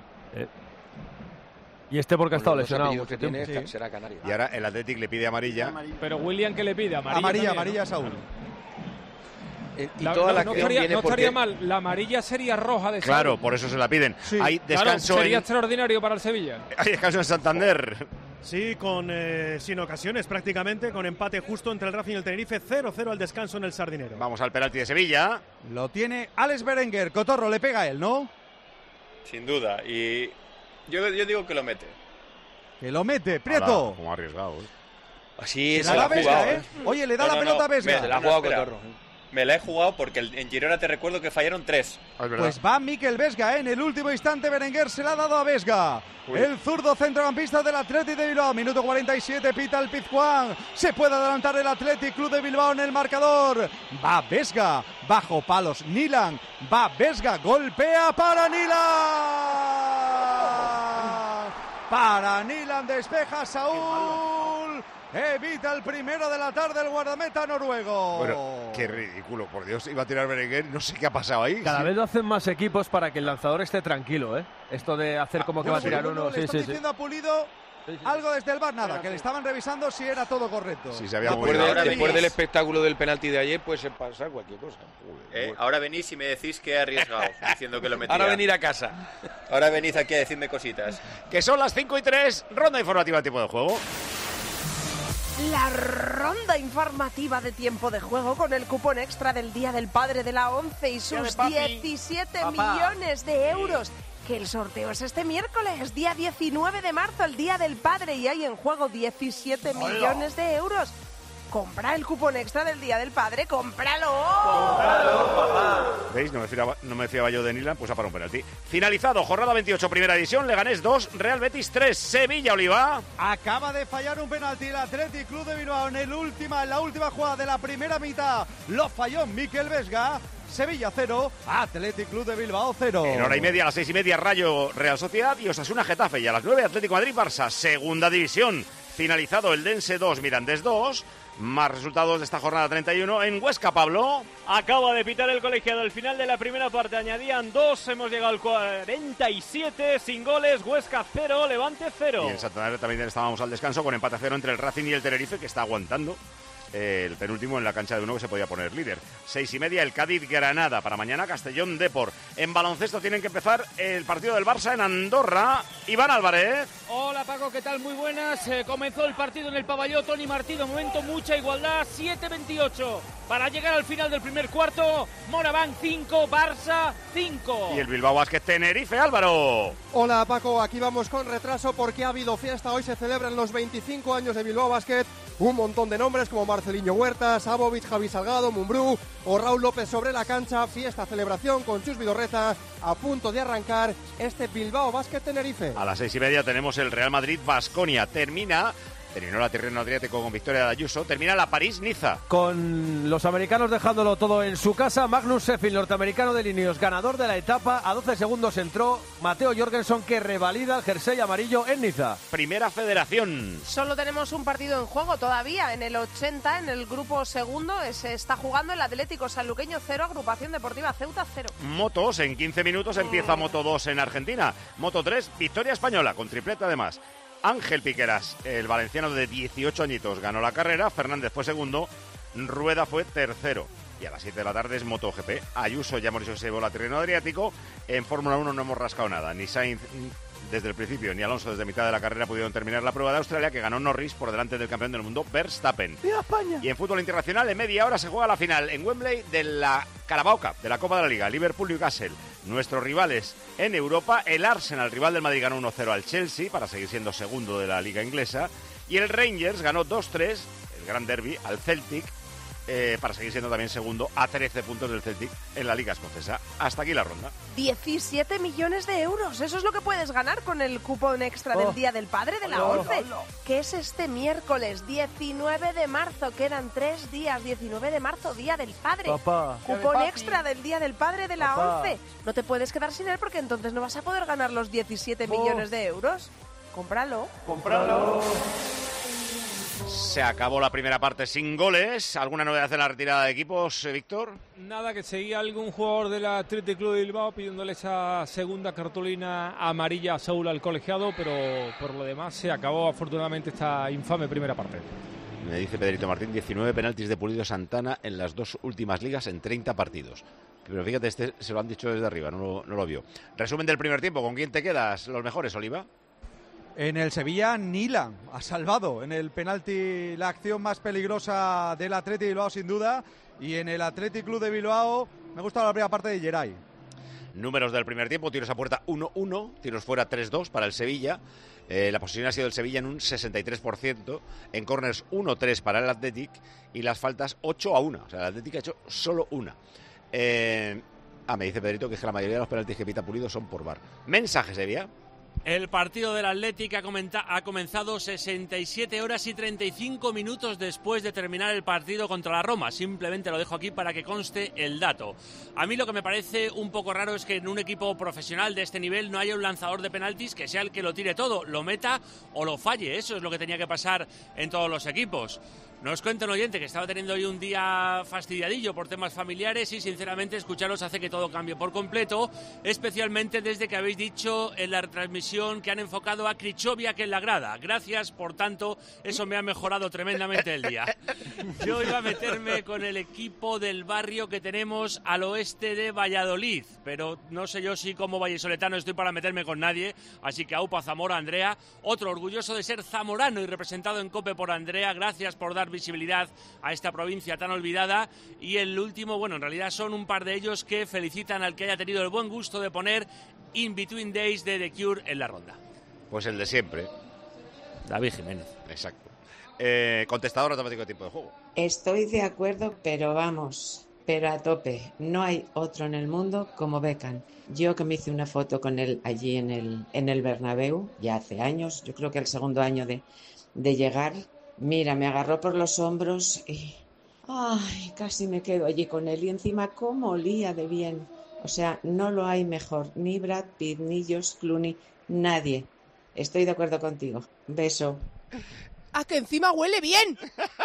Y este porque ha estado lesionado. Será Canario. Y ahora el Athletic le pide amarilla. Pero William, ¿qué le pide? Amarilla a Saúl. No estaría mal, la amarilla sería roja de Saúl. Claro, por eso se la piden. Sí. Hay descanso sería extraordinario para el Sevilla. Hay descanso en Santander. Sí, sin ocasiones prácticamente, con empate justo entre el Racing y el Tenerife, 0-0 al descanso en el Sardinero. Vamos al penalti de Sevilla. Lo tiene Alex Berenguer, Cotorro, le pega él, ¿no? Sin duda, y yo digo que lo mete. Que lo mete, Prieto. Como arriesgado, Así se la ha jugado, Oye, le da la pelota a Vesga. Se la ha jugado Cotorro. me la he jugado porque en Girona te recuerdo que fallaron 3. Pues va Mikel Vesga, en el último instante Berenguer se la ha dado a Vesga. El zurdo centrocampista del Athletic de Bilbao. Minuto 47, pita el Pizjuán. Se puede adelantar el Athletic Club de Bilbao en el marcador. Va Vesga, bajo palos Nilan. Va Vesga, golpea para Nilan. Para Nilan, despeja Saúl. Evita el primero de la tarde el guardameta noruego. Bueno, qué ridículo, por Dios, iba a tirar Berenguer, no sé qué ha pasado ahí. Cada vez lo hacen más equipos para que el lanzador esté tranquilo, ¿eh? Esto de hacer como que va a tirar uno. Le están diciendo a Pulido algo desde el bar, nada, que le estaban revisando si era todo correcto. Sí, se había después del espectáculo del penalti de ayer, pues se pasa cualquier cosa. Ahora venís y me decís que he arriesgado, diciendo que lo metía. Ahora venir a casa. Ahora venid aquí a decirme cositas. Que son las 5:03, ronda informativa tipo de juego. La ronda informativa de tiempo de juego con el cupón extra del Día del Padre de la ONCE y sus 17 millones de euros. Que el sorteo es este miércoles, día 19 de marzo, el Día del Padre, y hay en juego 17 millones de euros. Compra el cupón extra del Día del Padre, cómpralo. ¡Cómpralo, papá! ¿Veis? No me fiaba yo de Nilan, pues a para un penalti. Finalizado, jornada 28, primera edición, Leganés 2, Real Betis 3, Sevilla, Oliva. Acaba de fallar un penalti el Athletic Club de Bilbao en la última jugada de la primera mitad. Lo falló Mikel Vesga. Sevilla 0, Athletic Club de Bilbao 0. En hora y media, a las 6:30, Rayo Real Sociedad y Osasuna Getafe. Y a las 9, Atlético Madrid Barça, segunda división. Finalizado el Dense 2, Mirandés 2. Más resultados de esta jornada 31 en Huesca, Pablo. Acaba de pitar el colegiado. Al final de la primera parte añadían 2. Hemos llegado al 47 sin goles. Huesca 0, Levante 0. Y en Santander también estábamos al descanso con empate a 0 entre el Racing y el Tenerife, que está aguantando. El penúltimo en la cancha de uno que se podía poner líder. 6:30, el Cádiz-Granada. Para mañana, Castellón-Depor. En baloncesto tienen que empezar el partido del Barça en Andorra. Iván Álvarez. Hola Paco, ¿qué tal? Muy buenas. Comenzó el partido en el pabellón Toni Martí. De momento mucha igualdad. 7:28 para llegar al final del primer cuarto. Moraván 5, Barça 5. Y el Bilbao Basket Tenerife, Álvaro. Hola Paco, aquí vamos con retraso porque ha habido fiesta. Hoy se celebran los 25 años de Bilbao Basket. Un montón de nombres como Marceliño Huertas, Sabovic, Javi Salgado, Mumbrú o Raúl López sobre la cancha. Fiesta, celebración con Chus Vidorreta a punto de arrancar este Bilbao Basket Tenerife. A las 6:30 tenemos el Real Madrid-Baskonia. Terminó la Tirreno Adriático con victoria de Ayuso. Termina la París-Niza. Con los americanos dejándolo todo en su casa. Magnus Sheffield, norteamericano de Liniers, ganador de la etapa. A 12 segundos entró Mateo Jorgensen, que revalida el jersey amarillo en Niza. Primera Federación. Solo tenemos un partido en juego todavía. En el 80, en el grupo segundo, se está jugando el Atlético Sanluqueño 0, Agrupación Deportiva Ceuta 0. Motos, en 15 minutos empieza Moto 2 en Argentina. Moto 3, victoria española, con triplete además. Ángel Piqueras, el valenciano de 18 añitos, ganó la carrera. Fernández fue segundo, Rueda fue tercero. Y a las 7 de la tarde es MotoGP. Ayuso ya Mauricio se llevó la Tirreno Adriático. En Fórmula 1 no hemos rascado nada. Ni Sainz desde el principio ni Alonso desde mitad de la carrera pudieron terminar la prueba de Australia, que ganó Norris por delante del campeón del mundo Verstappen. ¡Viva España! Y en fútbol internacional, en media hora se juega la final en Wembley de la Carabao Cup, de la Copa de la Liga, Liverpool-Newcastle. Nuestros rivales en Europa, el Arsenal, rival del Madrid, ganó 1-0 al Chelsea para seguir siendo segundo de la Liga Inglesa. Y el Rangers ganó 2-3, el gran derby, al Celtic, para seguir siendo también segundo a 13 puntos del Celtic en la Liga Escocesa. Hasta aquí la ronda. 17 millones de euros. Eso es lo que puedes ganar con el cupón extra del Día del Padre de la ONCE, que es este miércoles 19 de marzo. Quedan 3 días. 19 de marzo, Día del Padre. Papá. Cupón extra del Día del Padre de la ONCE. No te puedes quedar sin él porque entonces no vas a poder ganar los 17 millones de euros. Cómpralo. ¡Cómpralo! Se acabó la primera parte sin goles. ¿Alguna novedad en la retirada de equipos, Víctor? Nada, que seguía algún jugador del Athletic Club de Bilbao pidiéndole esa segunda cartulina amarilla a Saúl al colegiado, pero por lo demás se acabó afortunadamente esta infame primera parte. Me dice Pedrito Martín, 19 penaltis de Pulido Santana en las 2 últimas ligas en 30 partidos. Pero fíjate, este se lo han dicho desde arriba, no lo vio. Resumen del primer tiempo, ¿con quién te quedas? ¿Los mejores, Oliva? En el Sevilla, Nilan ha salvado en el penalti la acción más peligrosa del Athletic Bilbao, sin duda. Y en el Athletic Club de Bilbao me gusta la primera parte de Geray. Números del primer tiempo: tiros a puerta 1-1, tiros fuera 3-2 para el Sevilla. La posesión ha sido del Sevilla en un 63%, en corners 1-3 para el Athletic y las faltas 8-1. O sea, el Athletic ha hecho solo una. Me dice Pedrito que es que la mayoría de los penaltis que pita Pulido son por VAR. Mensajes, Evia. El partido del Atlético ha comenzado 67 horas y 35 minutos después de terminar el partido contra la Roma. Simplemente lo dejo aquí para que conste el dato. A mí lo que me parece un poco raro es que en un equipo profesional de este nivel no haya un lanzador de penaltis que sea el que lo tire todo, lo meta o lo falle. Eso es lo que tenía que pasar en todos los equipos. Nos cuenta un oyente que estaba teniendo hoy un día fastidiadillo por temas familiares y sinceramente escucharos hace que todo cambie por completo, especialmente desde que habéis dicho en la retransmisión que han enfocado a Krychowiak en la grada. Gracias, por tanto, eso me ha mejorado tremendamente el día. Yo iba a meterme con el equipo del barrio que tenemos al oeste de Valladolid, pero no sé yo si como vallisoletano estoy para meterme con nadie, así que aupa Zamora, Andrea, otro orgulloso de ser zamorano y representado en COPE por Andrea. Gracias por dar visibilidad a esta provincia tan olvidada. Y el último, bueno, en realidad son un par de ellos que felicitan al que haya tenido el buen gusto de poner In Between Days de The Cure en la ronda. Pues el de siempre. David Jiménez. Exacto. Contestador automático de tiempo de juego. Estoy de acuerdo, pero a tope. No hay otro en el mundo como Beckham. Yo que me hice una foto con él allí en el Bernabéu, ya hace años, yo creo que el segundo año de llegar. Mira, me agarró por los hombros y casi me quedo allí con él. Y encima, cómo olía de bien. O sea, no lo hay mejor. Ni Brad Pitt, ni George Clooney, nadie. Estoy de acuerdo contigo. Beso. ¡Ah, que encima huele bien!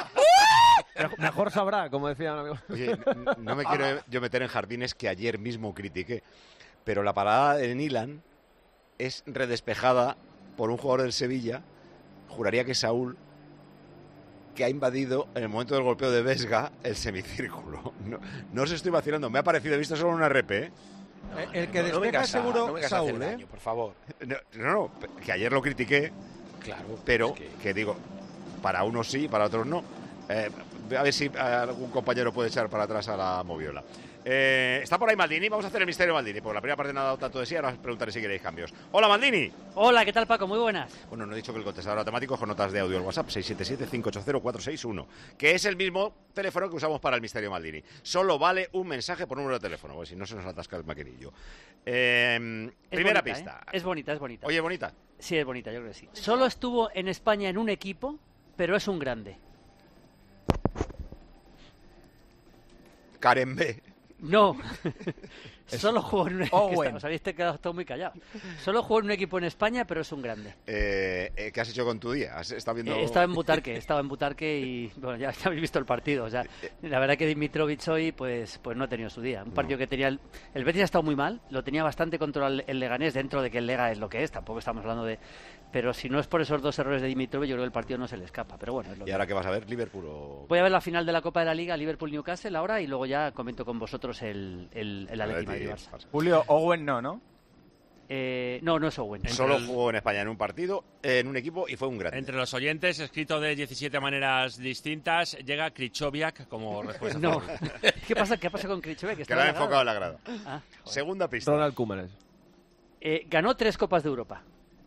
Mejor sabrá, como decía un amigo. Oye, no me quiero yo meter en jardines que ayer mismo critiqué, pero la parada de Nilan es redespejada por un jugador del Sevilla, juraría que Saúl, que ha invadido en el momento del golpeo de Vesga el semicírculo. No os estoy vacilando, me ha parecido, he visto solo una RP. El que despeja seguro Saúl, daño, por favor. No, que ayer lo critiqué, claro, pero que digo, para unos sí, para otros no. A ver si algún compañero puede echar para atrás a la moviola. Está por ahí Maldini, vamos a hacer el misterio Maldini, porque la primera parte no ha dado tanto de sí, ahora os preguntaré si queréis cambios. Hola Maldini. Hola, ¿qué tal Paco? Muy buenas. Bueno, no he dicho que el contestador automático es con notas de audio al WhatsApp 677-580-461, que es el mismo teléfono que usamos para el misterio Maldini. Solo vale un mensaje por número de teléfono, porque si no se nos atasca el maquinillo. Primera pista. Es bonita. Oye, ¿bonita? Sí, es bonita, yo creo que sí. Solo estuvo en España en un equipo, pero es un grande. Karen B. No, solo jugó en un equipo. Os habéis quedado todos muy callados. Solo jugó en un equipo en España, pero es un grande. ¿Qué has hecho con tu día? ¿Estás viendo? Estaba en Butarque y bueno, ya habéis visto el partido. O sea, la verdad que Dimitrovic hoy pues no ha tenido su día. Un partido que tenía el Betis ha estado muy mal, lo tenía bastante controlado el Leganés, dentro de que el Lega es lo que es. Tampoco estamos hablando de. Pero si no es por esos dos errores de Dimitrovic, yo creo que el partido no se le escapa. Pero bueno. ¿Y ahora qué vas a ver? ¿Liverpool o...? Voy a ver la final de la Copa de la Liga, Liverpool-Newcastle ahora, y luego ya comento con vosotros el Atleti Madrid-Barça. Julio, Owen no. No es Owen. Solo jugó en España en un partido, en un equipo, y fue un grande. Entre los oyentes, escrito de 17 maneras distintas, llega Krychowiak como respuesta. No. ¿Qué pasa con Krychowiak? Que lo han enfocado en la grada. Segunda pista. Ronald Koeman. Ganó 3 Copas de Europa.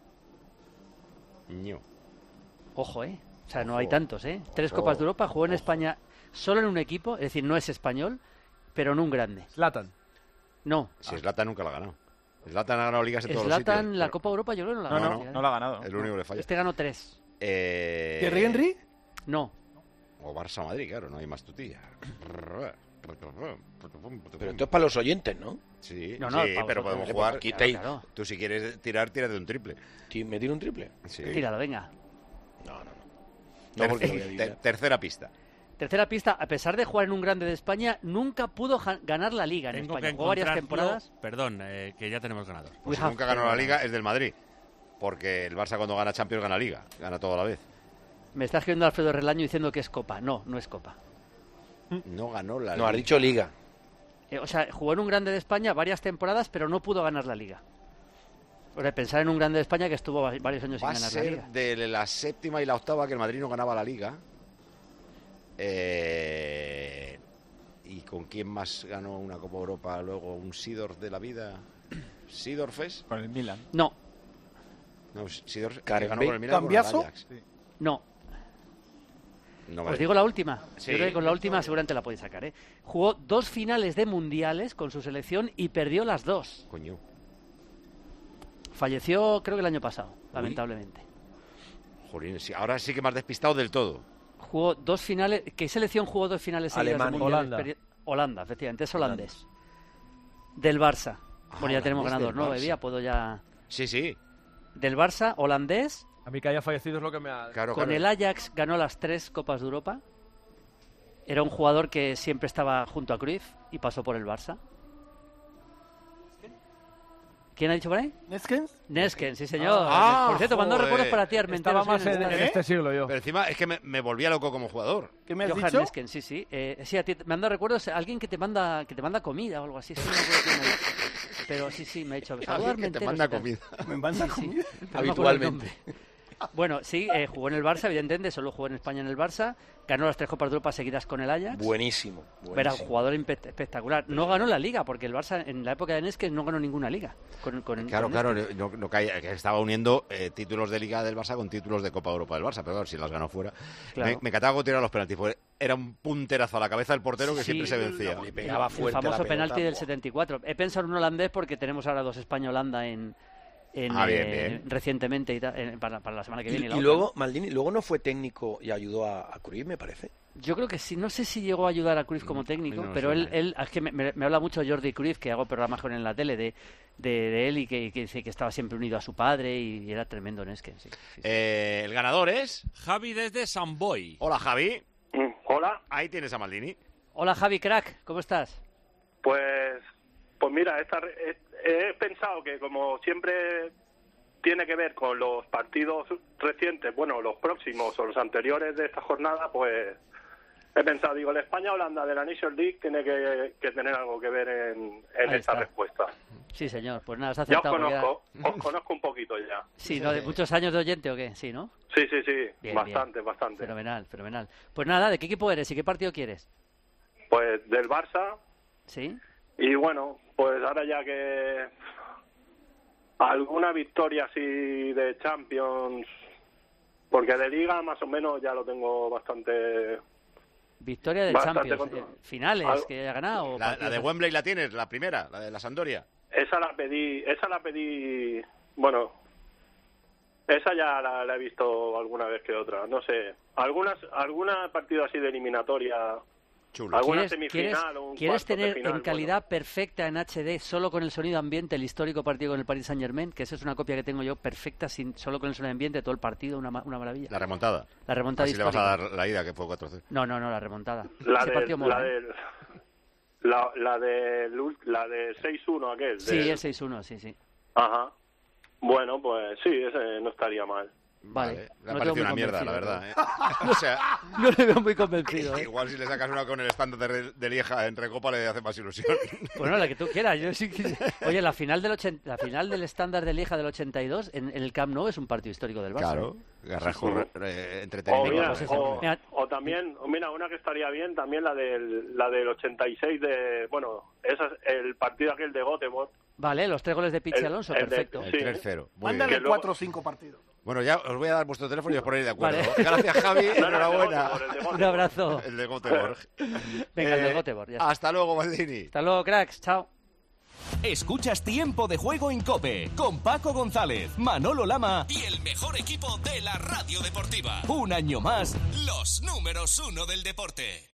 No. Ojo, O sea, no hay tantos, 3 Copas de Europa, jugó en España solo en un equipo, es decir, no es español, pero en un grande. Zlatan. No. Si Zlatan nunca la ha ganado. Zlatan ha ganado ligas en todos los sitios. Zlatan, la Copa Europa yo creo que no la ha ganado. No la ha ganado. El único que le falla. Este ganó 3. ¿Thierry Henry? No. O Barça Madrid, claro, no hay más tutilla. Pero esto es para los oyentes, ¿no? Sí, no, sí, pero podemos jugar. Claro. Tú si quieres tirar, tírate un triple. ¿Me tiro un triple? Sí. Tíralo, venga. No. Tercera pista. Tercera pista, a pesar de jugar en un grande de España, nunca pudo ganar la Liga en España. Jugó varias temporadas. Perdón, que ya tenemos ganador. Pues si nunca ganó la Liga es del Madrid. Porque el Barça cuando gana Champions gana Liga. Gana todo a la vez. Me está escribiendo Alfredo Relaño diciendo que es Copa. No es Copa. No ganó la Liga. No, has dicho Liga. O sea, jugó en un grande de España varias temporadas, pero no pudo ganar la Liga. Pensar en un grande de España que estuvo varios años sin ganar la Liga. De la séptima y la octava que el Madrid no ganaba la Liga. ¿Y con quién más ganó una Copa Europa luego? ¿Un Seedorf de la vida? ¿Seedorf es? Con el Milan. No. No, Sidor ganó con el Milan. ¿Cambiazo? No. No Os vale. digo la última. Sí. Yo creo que con la última seguramente la podéis sacar, ¿eh? Jugó 2 finales de mundiales con su selección y perdió las 2. Coño. Falleció, creo que el año pasado, lamentablemente. Jolín, sí, ahora sí que me has despistado del todo. Jugó 2 finales. ¿Qué selección jugó 2 finales seguidas de Alemania. mundiales? Holanda, efectivamente, es holandés. Del Barça. Bueno, ya tenemos holandés ganador, del ¿no? Barça. Bebía, puedo ya. Sí, sí. Del Barça, holandés. A mí que haya fallecido es lo que me ha... Con el Ajax ganó las 3 Copas de Europa. Era un jugador que siempre estaba junto a Cruyff y pasó por el Barça. ¿Quién ha dicho por ahí? ¿Neskens? Neskens, sí señor. Ah, por cierto, mandó joder. recuerdos para ti, Armenteros. Estaba más en este siglo yo. Pero encima es que me volvía loco como jugador. ¿Qué me has Johan dicho? Neskens, sí, sí. Sí, a ti me han dado recuerdos, alguien que te manda comida o algo así. Sí, no me acuerdo quién me ha dicho. Pero sí, me ha dicho. Alguien que te manda comida. ¿Me manda Sí, sí. comida? No me acuerdo el nombre. Bueno, sí, jugó en el Barça, evidentemente, solo jugó en España en el Barça, ganó las 3 Copas de Europa seguidas con el Ajax. Buenísimo. Era un jugador espectacular. No ganó la Liga, porque el Barça en la época de Neskens no ganó ninguna Liga. Claro, no caía, que estaba uniendo títulos de Liga del Barça con títulos de Copa Europa del Barça, pero claro, si las ganó fuera. Claro. Me cataba tirar los penaltis, porque era un punterazo a la cabeza del portero que Sí, siempre se vencía. Le pegaba El fuerte famoso la penalti pelota. del 74. He pensado en un holandés porque tenemos ahora 2 España-Holanda en bien. recientemente y para la semana que viene. Y la otra. luego, Maldini, luego no fue técnico y ayudó a Cruyff, me parece. Yo creo que sí, no sé si llegó a ayudar a Cruyff como técnico, no me pero suena. él es que me habla mucho Jordi Cruyff, que hago programas con él en la tele, de él y que dice que estaba siempre unido a su padre y era tremendo Neskens. Sí. El ganador es Javi desde San Boy. Hola, Javi. Hola. Ahí tienes a Maldini. Hola Javi, crack, ¿cómo estás? Pues mira, he pensado que como siempre tiene que ver con los partidos recientes, bueno, los próximos o los anteriores de esta jornada, pues he pensado, digo, la España-Holanda de la Nations League tiene que tener algo que ver en Ahí esta está. respuesta. Sí, señor, pues nada, has Ya acertado. os conozco un poquito ya. Sí, ¿no? ¿De muchos años de oyente o qué? Sí, ¿no? Sí, Bien, bastante. Fenomenal. Pues nada, ¿de qué equipo eres y qué partido quieres? Pues del Barça. Sí. Y bueno, pues ahora ya que alguna victoria así de Champions, porque de Liga más o menos ya lo tengo bastante... Victoria del Bastante Champions. control. Finales Algo- que haya ganado. La de Wembley la tienes, la primera, la de la Sampdoria. Esa la pedí, bueno, esa ya la he visto alguna vez que otra, no sé, alguna partido así de eliminatoria, Chulo. alguna semifinal o un ¿Quieres cuartos de tener final, en calidad perfecta en HD, solo con el sonido ambiente, el histórico partido con el Paris Saint-Germain? Que esa es una copia que tengo yo perfecta, solo con el sonido ambiente, todo el partido, una maravilla. La remontada. La remontada Así le vas a histórica. dar la ida, que fue 4-0. No, la remontada. La Ese partido mola, ¿eh? de 6-1 aquel. Sí, el 6-1, sí. Ajá. Bueno, pues sí, ese no estaría mal. Vale. Le ha No parecido tengo una muy mierda, la convencido, verdad. ¿Eh? O sea, No le veo muy convencido, ¿eh? igual si le sacas una con el estándar de Lieja en Recopa le hace más ilusión. Bueno, la que tú quieras. Yo sí que... Oye, la final del estándar de Lieja del 82 en el Camp Nou es un partido histórico del Barça. Claro, garrajo, O, entretenimiento. o también, mira, una que estaría bien, también la del 86 de, bueno, esa es el partido aquel de Göteborg. Vale, los 3 goles de Pichi El- Alonso, el de- perfecto. El Sí. 3-0. Muy Mándale bien. 4 o 5 partidos. Bueno, ya os voy a dar vuestro teléfono y os ponéis de acuerdo. Vale. Gracias, Javi. Enhorabuena. Un abrazo. El de Göteborg. Venga, el de Göteborg, ya está. Hasta luego, Maldini. Hasta luego, cracks. Chao. Escuchas Tiempo de Juego en COPE con Paco González, Manolo Lama y el mejor equipo de la radio deportiva. Un año más, los números 1 del deporte.